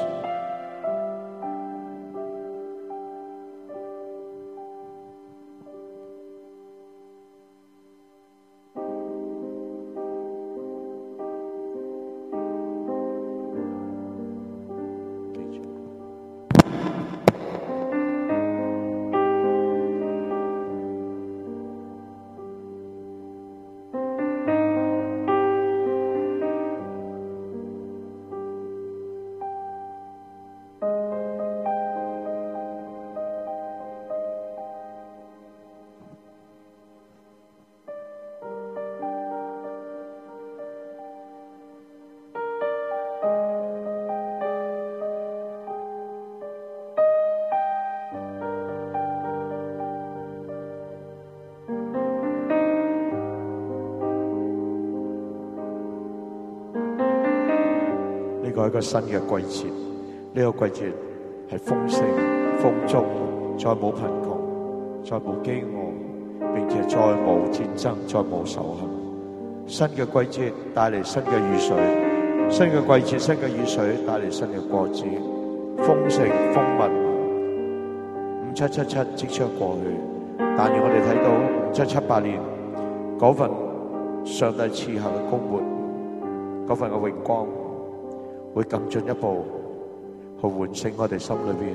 S1: 呢個係一個新嘅季節，呢個季節係豐盛、 豐足，再冇貧窮，再冇飢餓，並且再冇戰爭，再冇仇恨。新嘅季節帶嚟新嘅雨水，新嘅季節新嘅雨水帶嚟新嘅果子，豐盛豐密。5777即將過去，但願我哋睇到5778年嗰份上帝賜下嘅膏抹，嗰份嘅榮光會更進一步去喚醒我哋心裏邊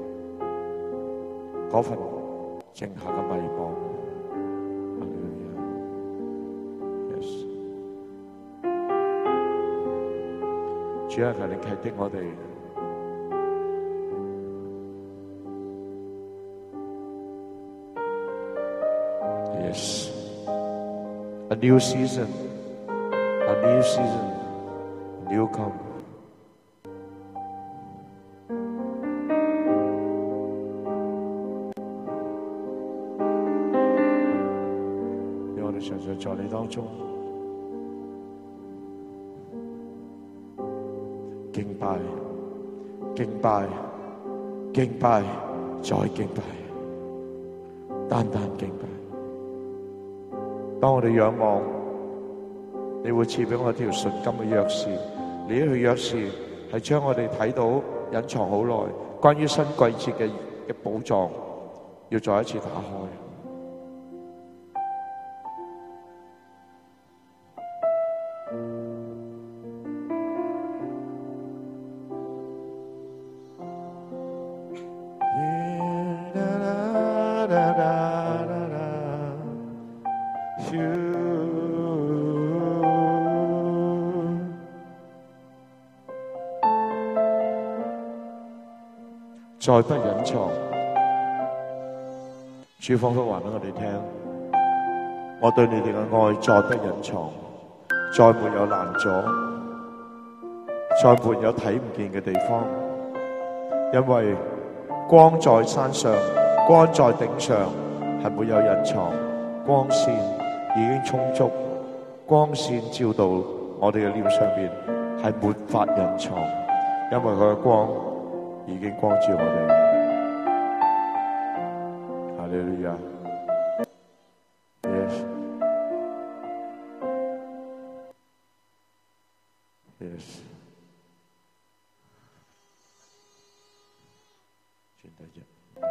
S1: 嗰份剩下嘅迷茫。Yes. 主啊，求你啟迪我哋。Yes. A new season. A new season. New come. 讓我哋常常在你當中敬拜、敬拜、敬拜，再敬拜，單單敬拜。當我哋仰望，你會賜俾我一條純金嘅鑰匙。你呢條鑰匙係將我哋睇到隱藏好耐關於新季節嘅寶藏，要再一次打開。再不隱藏，主彷彿話俾我哋聽，我對你哋嘅愛再不隱藏，再沒有攔阻，再沒有睇唔見嘅地方，因為光在山上，光在頂上，係沒有隱藏，光線已經充足，光線照到我哋嘅臉上面係沒法隱藏，因為佢嘅光已經光照我哋。哈利路亞。Yes. Yes. 轉第一。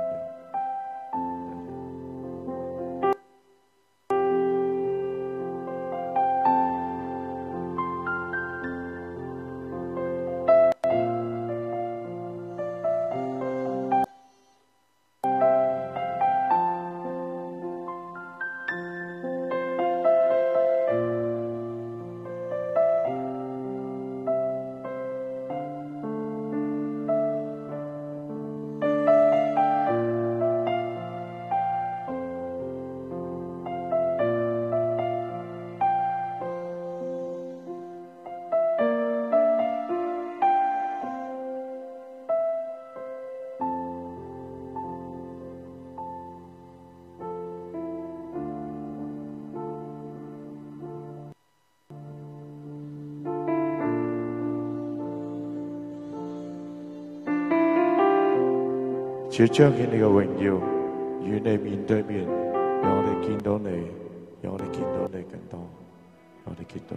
S1: 主彰顯你嘅榮耀，與你面對面，讓我哋見到你，讓我哋見到你更多，讓我哋見到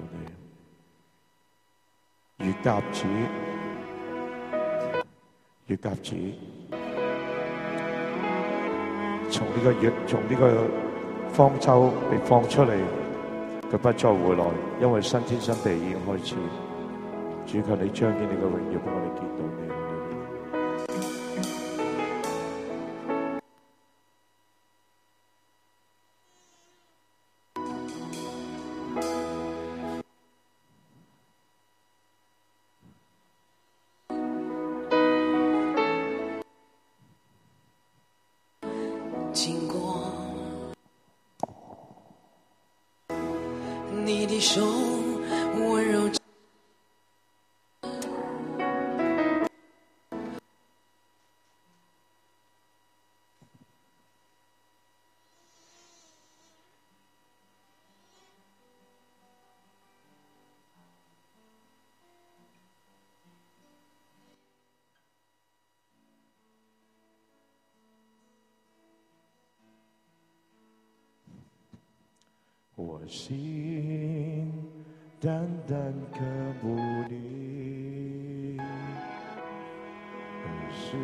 S1: 你。如鴿子，如鴿子，從呢個方舟被放出嚟，佢不再回來，因為新天新地已經開始。主求你彰顯你嘅榮耀，俾我哋見到你。
S2: 经过你的手温柔
S1: 我心单单渴慕你，而是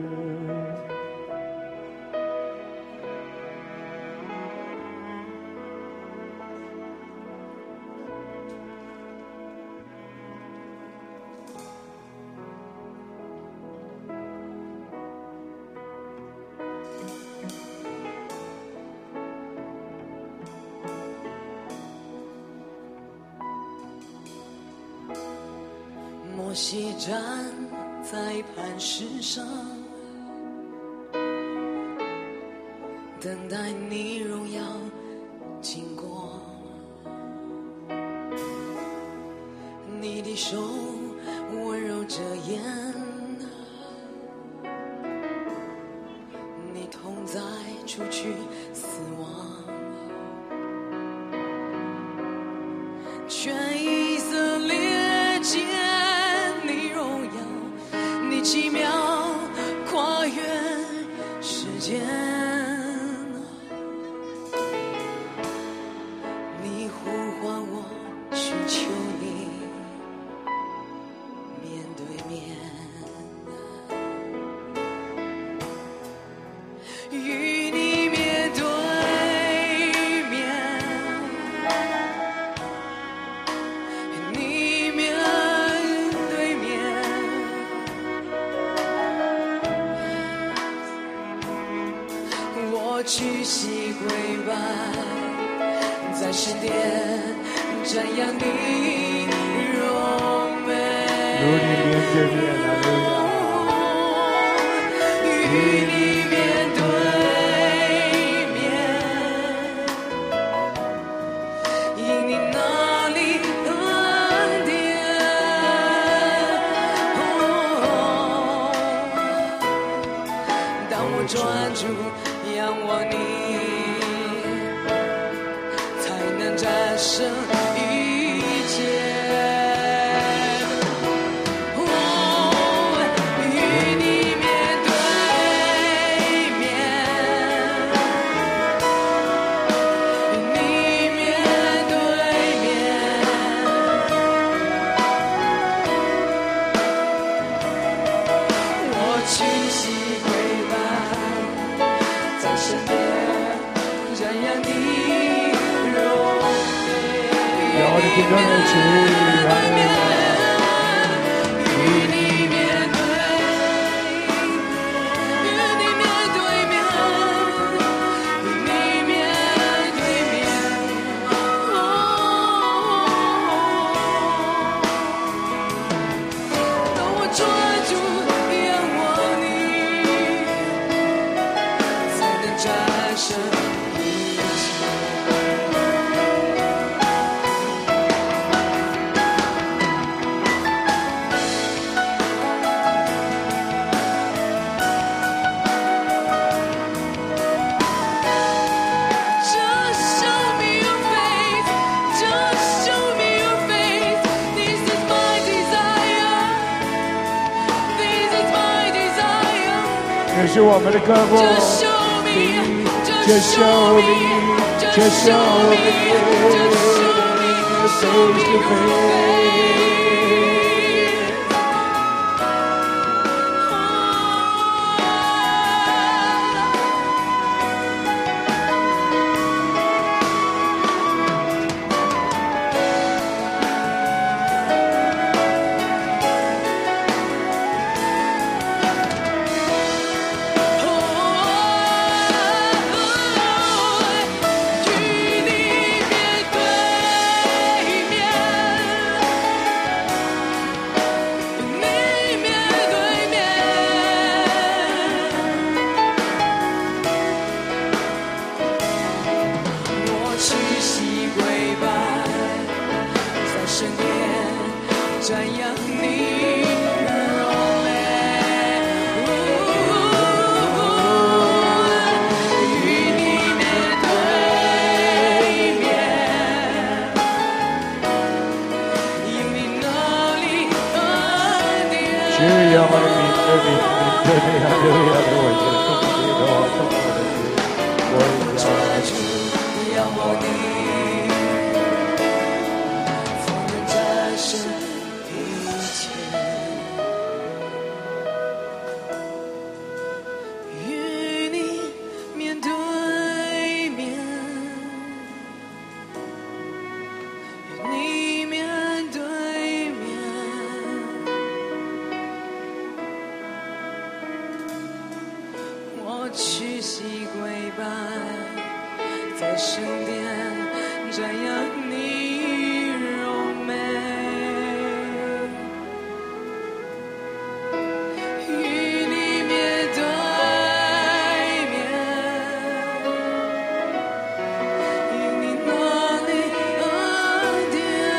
S2: 摩西站在磐石上，等待你荣耀经过，你的手温柔遮掩，你同在除去死亡，全以色列见你荣耀，你奇妙跨越时间，你呼唤我寻求你面对面，与你面对面，你面对面，我屈膝跪拜，在神殿瞻仰你荣美，
S1: 如你面对面，哈利路亚。
S2: 与你面对面，因你那里恩典，当我专注仰望你，才能战胜一切。与你面对面，与你面对面，我屈膝跪拜，在神殿瞻仰你荣美，
S1: 让我的听众一起，哈利路亚。
S2: 与你面对，与你面对面，与你面对面，当我专注仰望你，才能战胜一切。Just show me your face, just show me your face. This is my desire, this is my desire.
S1: 也是我们的渴慕。
S2: Just show me,
S1: Just
S2: just
S1: show
S2: show
S1: me,
S2: me,
S1: just
S2: just
S1: show
S2: show
S1: me,
S2: me, just show me
S1: face to
S2: your
S1: face.
S2: face. 仰望你，方能战胜一切。与你面对面，与你面对面，我屈膝跪拜在圣殿，瞻仰你荣美。与你面对面，因你能力恩典，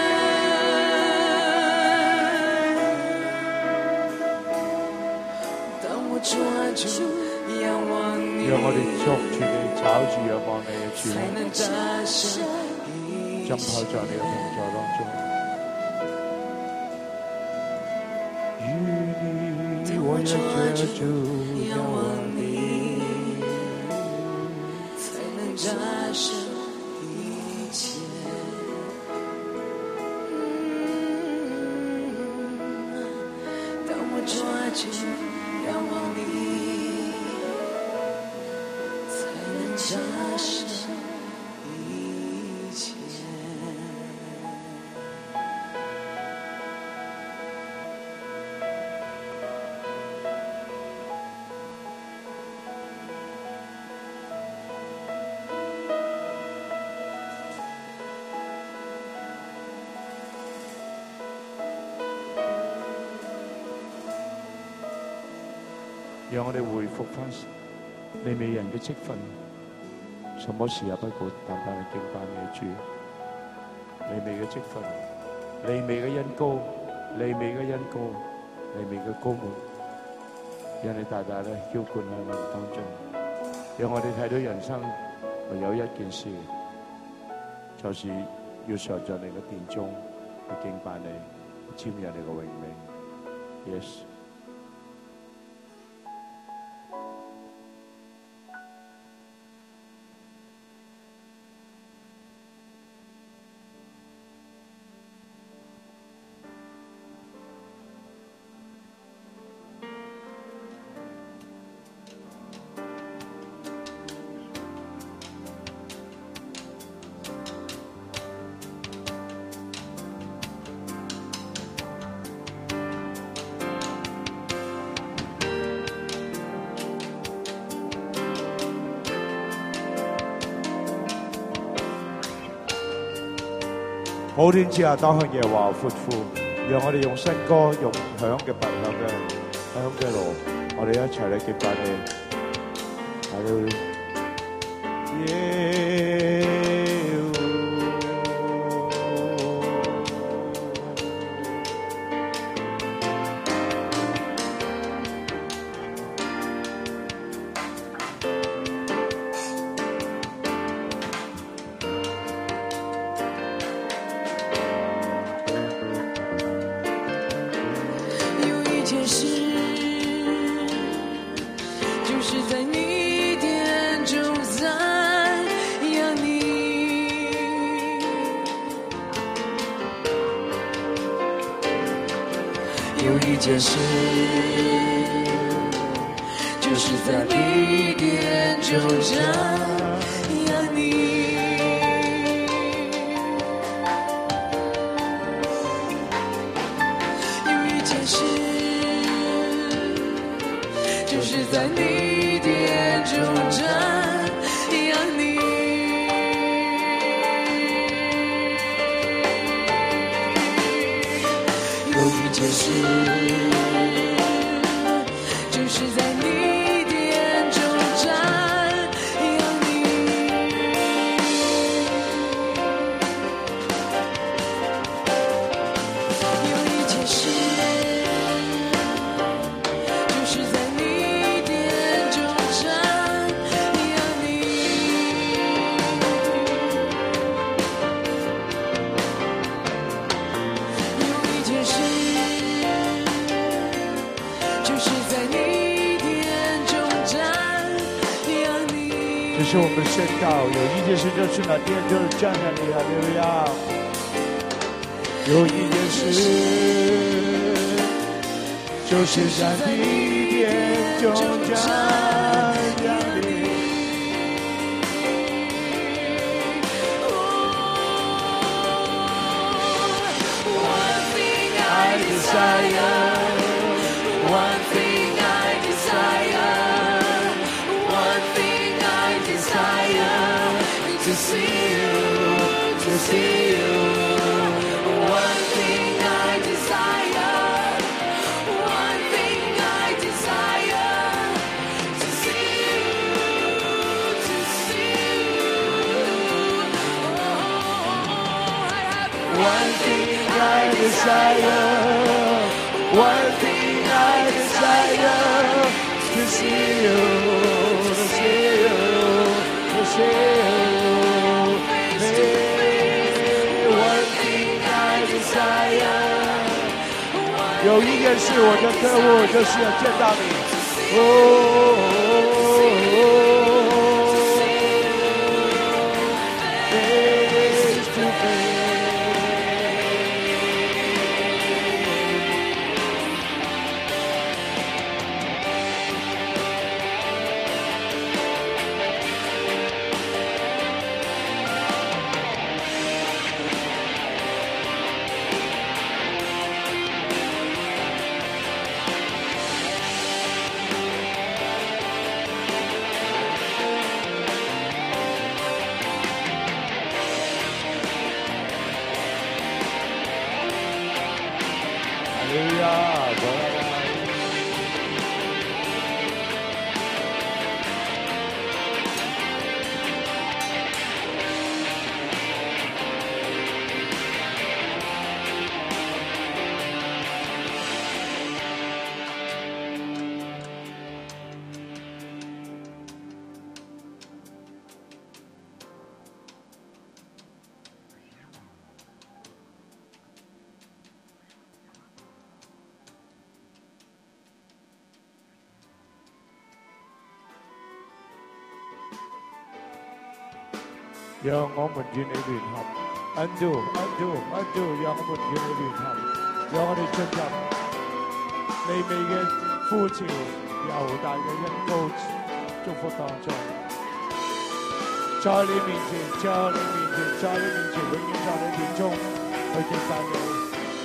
S2: 当我抓住仰望你，
S1: 讓我哋捉住你，找住仰望你嘅主，
S2: 才能戰勝一
S1: 浸泡在你嘅同在當中。與你我也抓住仰望你，
S2: 才能戰勝一切。當我抓住仰望你，才能戰勝一切。
S1: 讓我哋回復翻利未人嘅職分，什麼事也不管，單單嘅敬拜你主。利未嘅職分，利未嘅恩膏，利未嘅恩膏，利未嘅膏滿，讓你大大咧澆灌喺我哋當中。讓我哋睇到人生唯有一件事，就是要常在你嘅殿中去敬拜你，瞻仰你嘅榮美。Yes。普天之下，當向耶和華歡呼，讓我哋用新歌、用響嘅拔響嘅鑼，我哋一齊嚟敬拜你。哈利路亞。
S2: 件事，就是在你殿中瞻仰你。有一件事，就是在你殿中瞻仰你。有一件事。就是在你
S1: 这是我们宣告，有一件事就去哪天就是这样的，哈利路亚。有一件事，就是在地点中这样的。I desire, one thing I desire, one thing I desire, to see you, to see you. One thing I desire, one thing I desire, to see you, to see you. Oh, I have one thing I desire, one thing I desire, to see you, to see you, to see you. Hey, one thing I desire. 有一件事，我的客户就是要见到你。Face to face。讓我們與你聯合 ，undo，讓我們與你聯合，讓我哋進入利未嘅呼召、猶大嘅恩膏祝福當中，在你面前，在你面前，在你面前，永遠在你面中去敬拜你。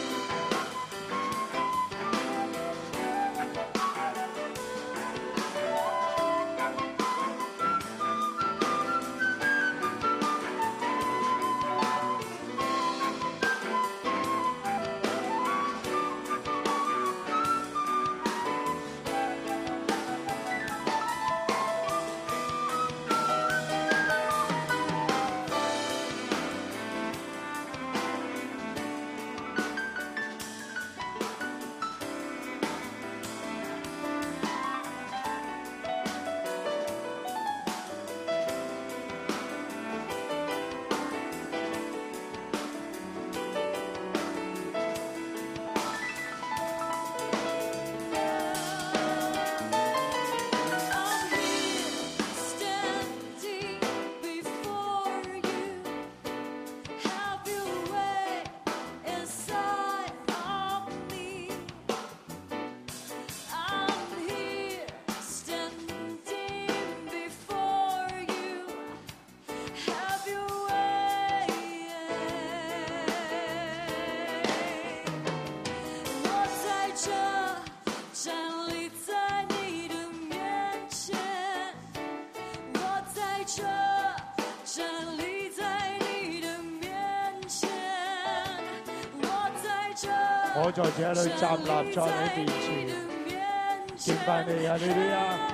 S1: 我在這裏站立在你面前，敬拜你啊！你哋啊！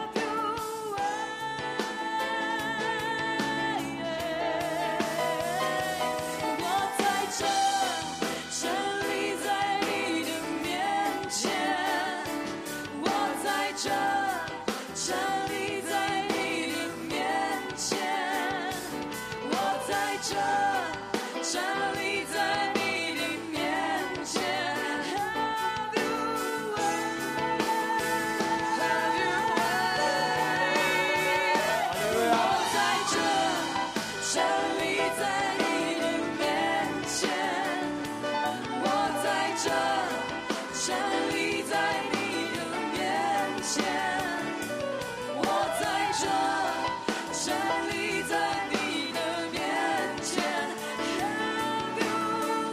S3: 前，我在这站立在你的面前。Have your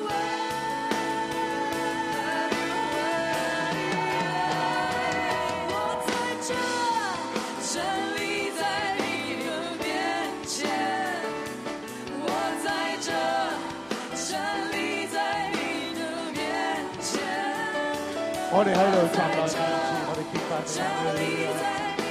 S3: way，我在这站立在你的面前，我在这站立在你的面前。
S1: 我哋喺度站立面前，我哋敬拜你，哈利路亞。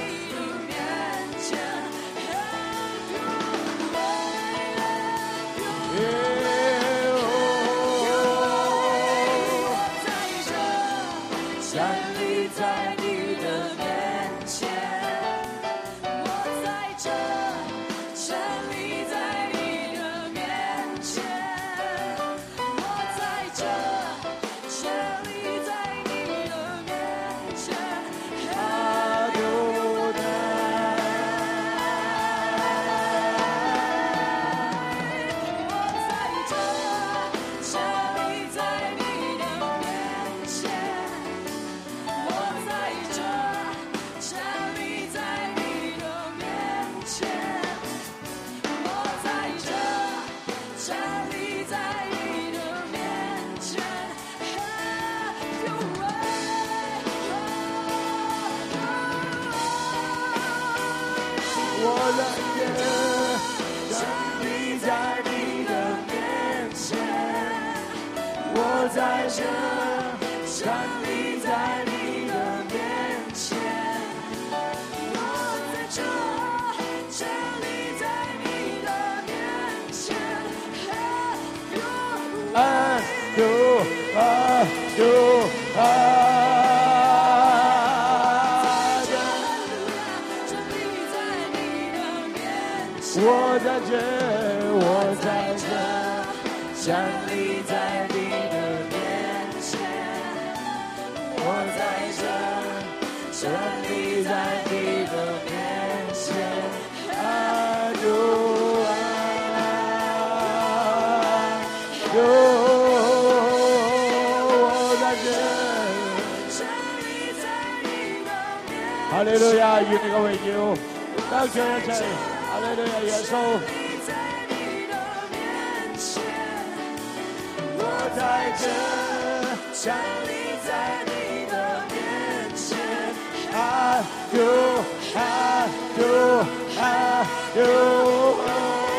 S3: 在这站立在你的面前，我在这站立在你的面前。
S1: 我在这，我在这站立在你的面前，我在这站立在你的面前，啊主啊主，我在这站立在你的面前。哈利路亞，願你嘅榮耀得著一切。哈利路亞，耶穌。我在這站立在你的面前，啊主啊主啊主。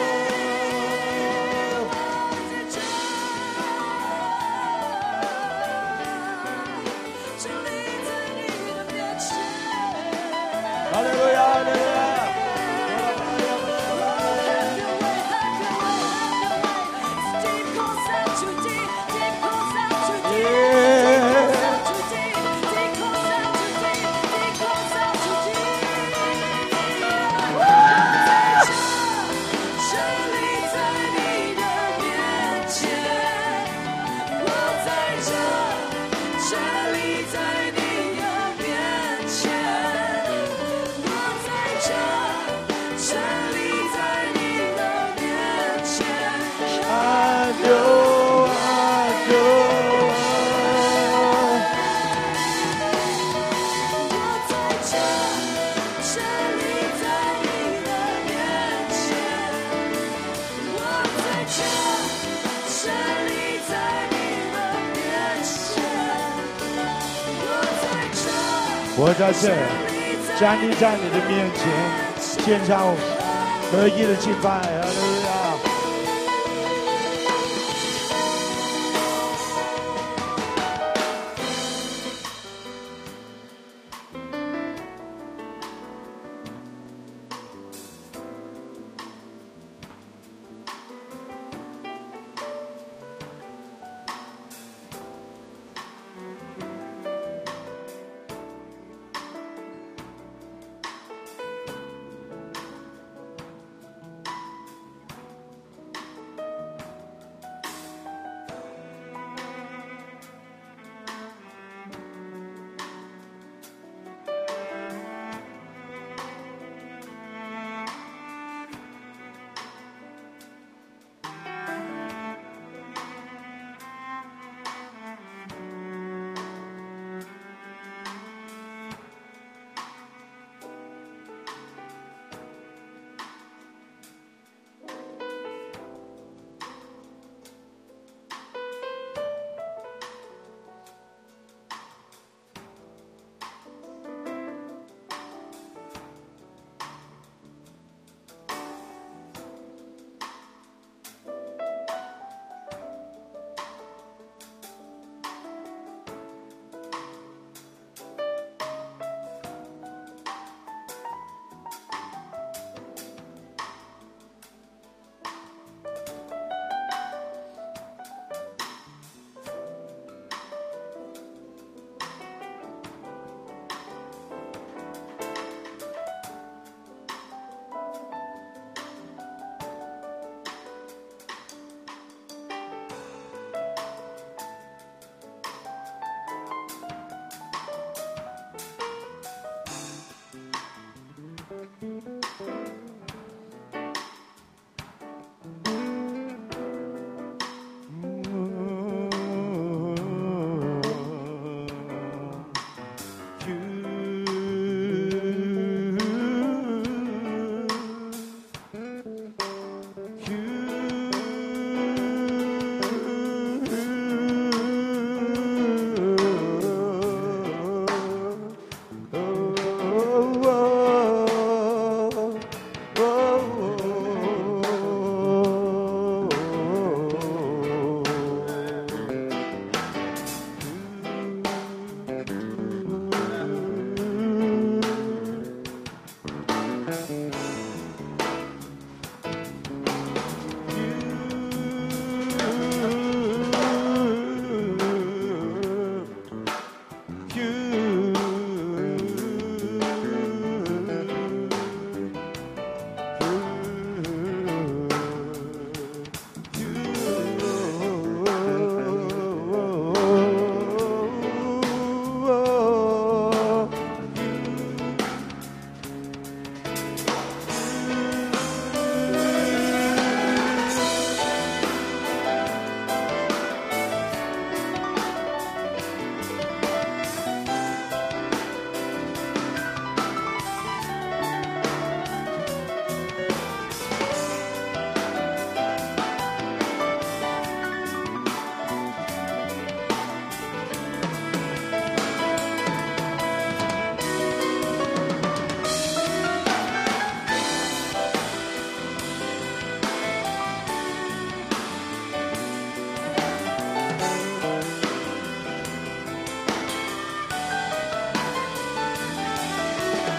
S1: 哈利路亞，哈利路亞。我在这站立在你的面前，献上合一的敬拜，哈利路亞。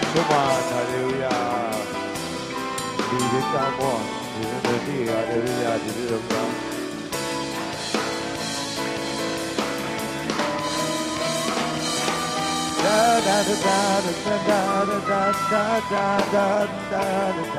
S1: 充满，哈利路亚！你的高光，你的能力，哈利路亚！你的荣耀。哒哒哒哒哒哒哒哒哒哒哒哒。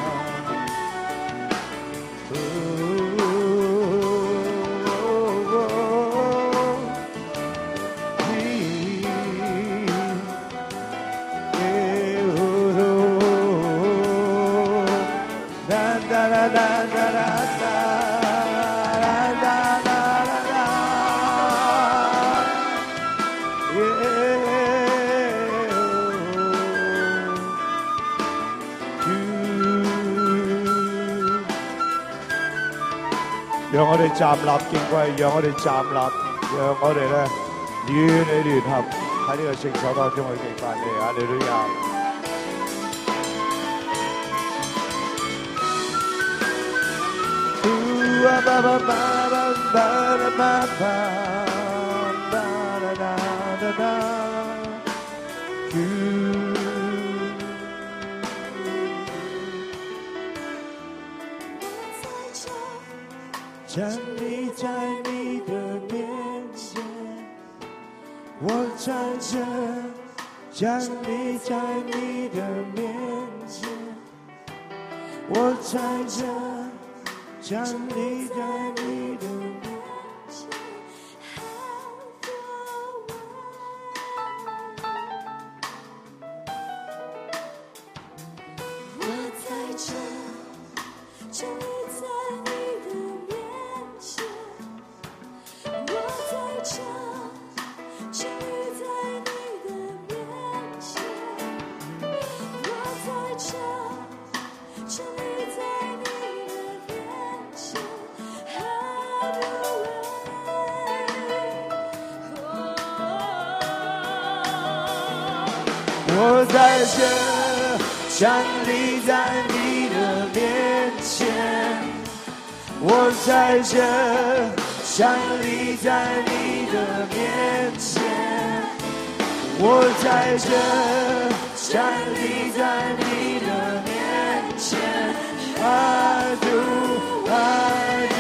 S1: 讓我哋站立敬畏，讓我哋站立，讓我哋咧與你聯合喺呢個聖所當中去敬拜你，哈利路亞！站立在你的面前，我站着；站立在你的面前，我站着；站立在你的面前，我在这，站立在你的面前。我在这，站立在你的面前。我在这，站立在你的面前。哈利路亚！我在这，站立在你的面前。我在这。站立在你的面前，我在这；站立在你的面前，阿主，阿主，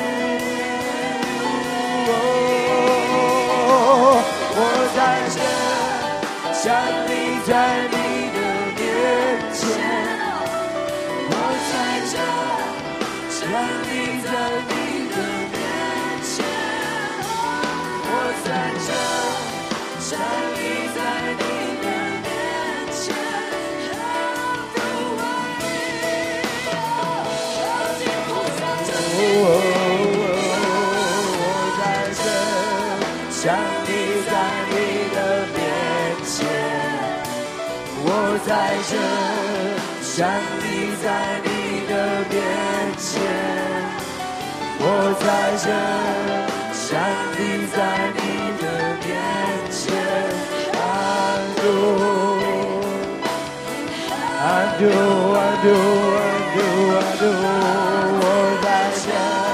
S1: 我在这；站立在你的面前，我在这；站立在你的面前。我在这，站立在你的面前，我在这，站立在你的面前，我在这，站立在你的面前，我在这。站立在你的面前，安住，安住，安住，安住，安住，我在这，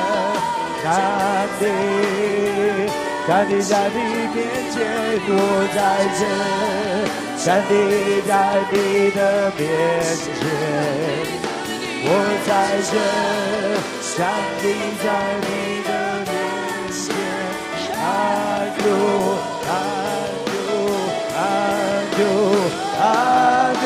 S1: 站立在你面前，我在这，站立在你的面前，我在这，站立在你的面前。安住，安住，安住，安住，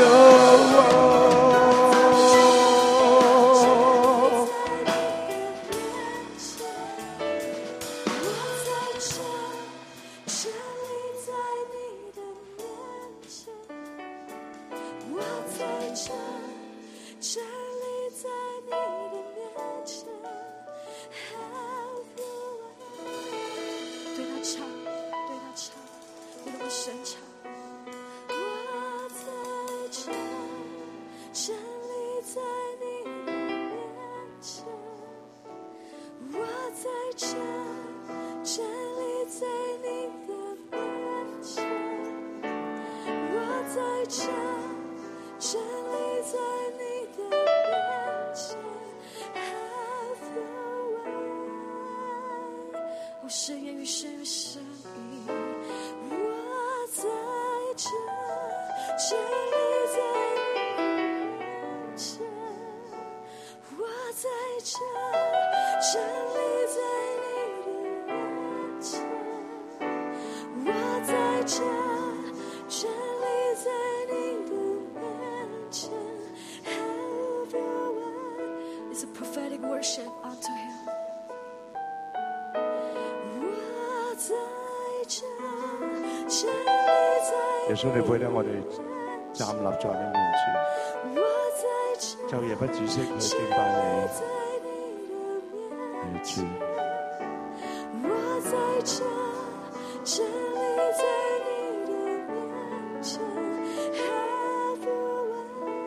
S1: 我在这，站立在你的面前。对他唱，对他唱，对他神唱。我在这，站立在你的面前。我在这，站立在你的面前。我在这，站立在你的面前。我深渊与深渊声音，我在这，
S3: 站立在你面前，我在这站立在你的面前，我在这站立在你的面前。Have your way. It's a prophetic worship unto Him. 我在这站立在
S1: 耶穌，你配得我哋站立在你面前，
S3: 我在这
S1: 晝夜不止息去敬拜你，
S3: 在你的面
S1: 主。
S3: 我在这站立在你的面前 Have your way.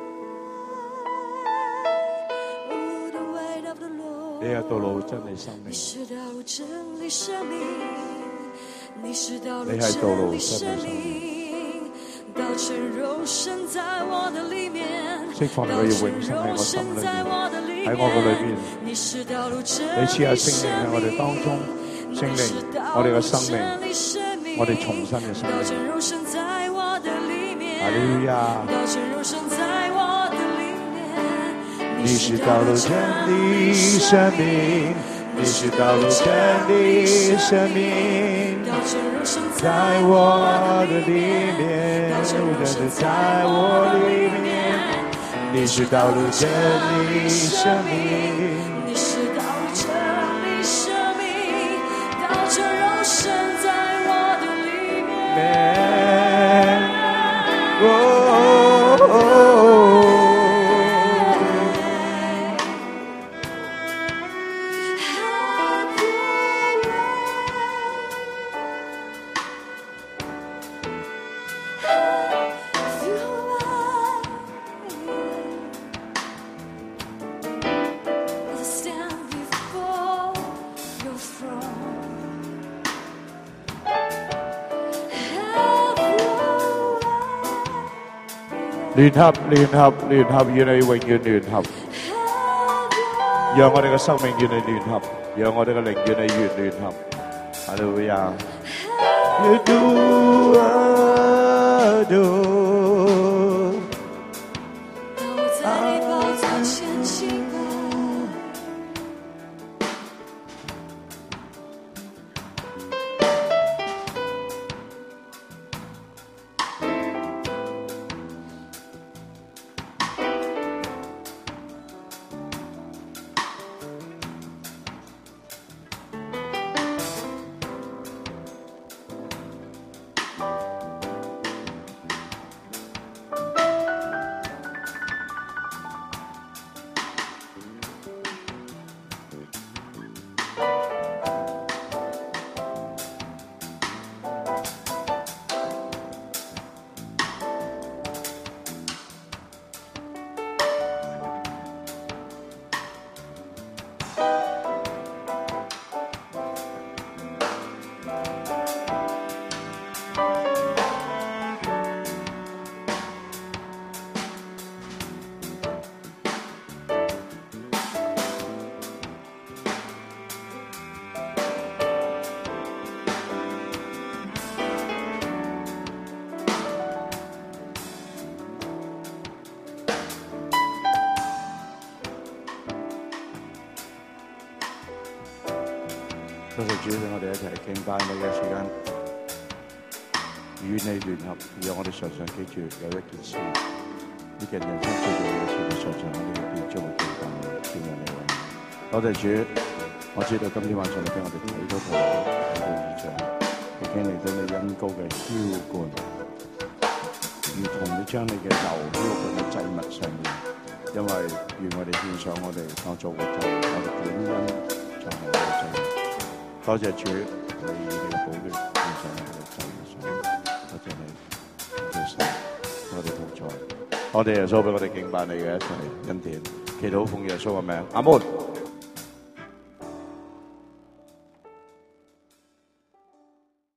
S3: Oh, the weight of the Lord.
S1: 你係道路、真理、生命。
S3: 你是道路、真理、生命。你是道路、
S1: 你係道路、
S3: 真理、生命。道成肉身在我的裏面，
S1: 釋放你嘅永生喺我心裏面，喺我嘅裏面。
S3: 你是道路、真
S1: 你賜下聖靈喺我哋當中，聖靈，我哋嘅生命，我哋重新嘅生命。哈利路亞！你是道路、真理、生命，你是道路、真理、生命，在我的里面，真的在我里面。你是道路、真理、生命。
S3: 你是道路、真理、生命，道成肉身在我的里面。
S1: 聯合，與你永遠聯合，讓我哋嘅生命與你聯合，讓我哋嘅靈與你越聯合。哈利路亞！多謝主，讓我哋一齊敬拜你嘅時間，與你聯合，讓我哋常常記住有一件事，呢件人生最重要嘅事，你常常喺呢個殿中去敬拜你，瞻仰你為。多謝主，我知道今天晚上你俾我哋睇到圖，睇到異象，亦經歷到你恩膏嘅澆灌，如同你將你嘅油澆灌喺祭物上面，因為願我哋獻上我哋當作活祭，我哋感恩作為我哋祭。多謝主，你嘅寶血獻上我哋祭物上面，多謝你，多謝神，我哋同在，我哋耶穌俾我哋敬拜你嘅一切恩典，祈禱奉耶穌嘅名，阿門。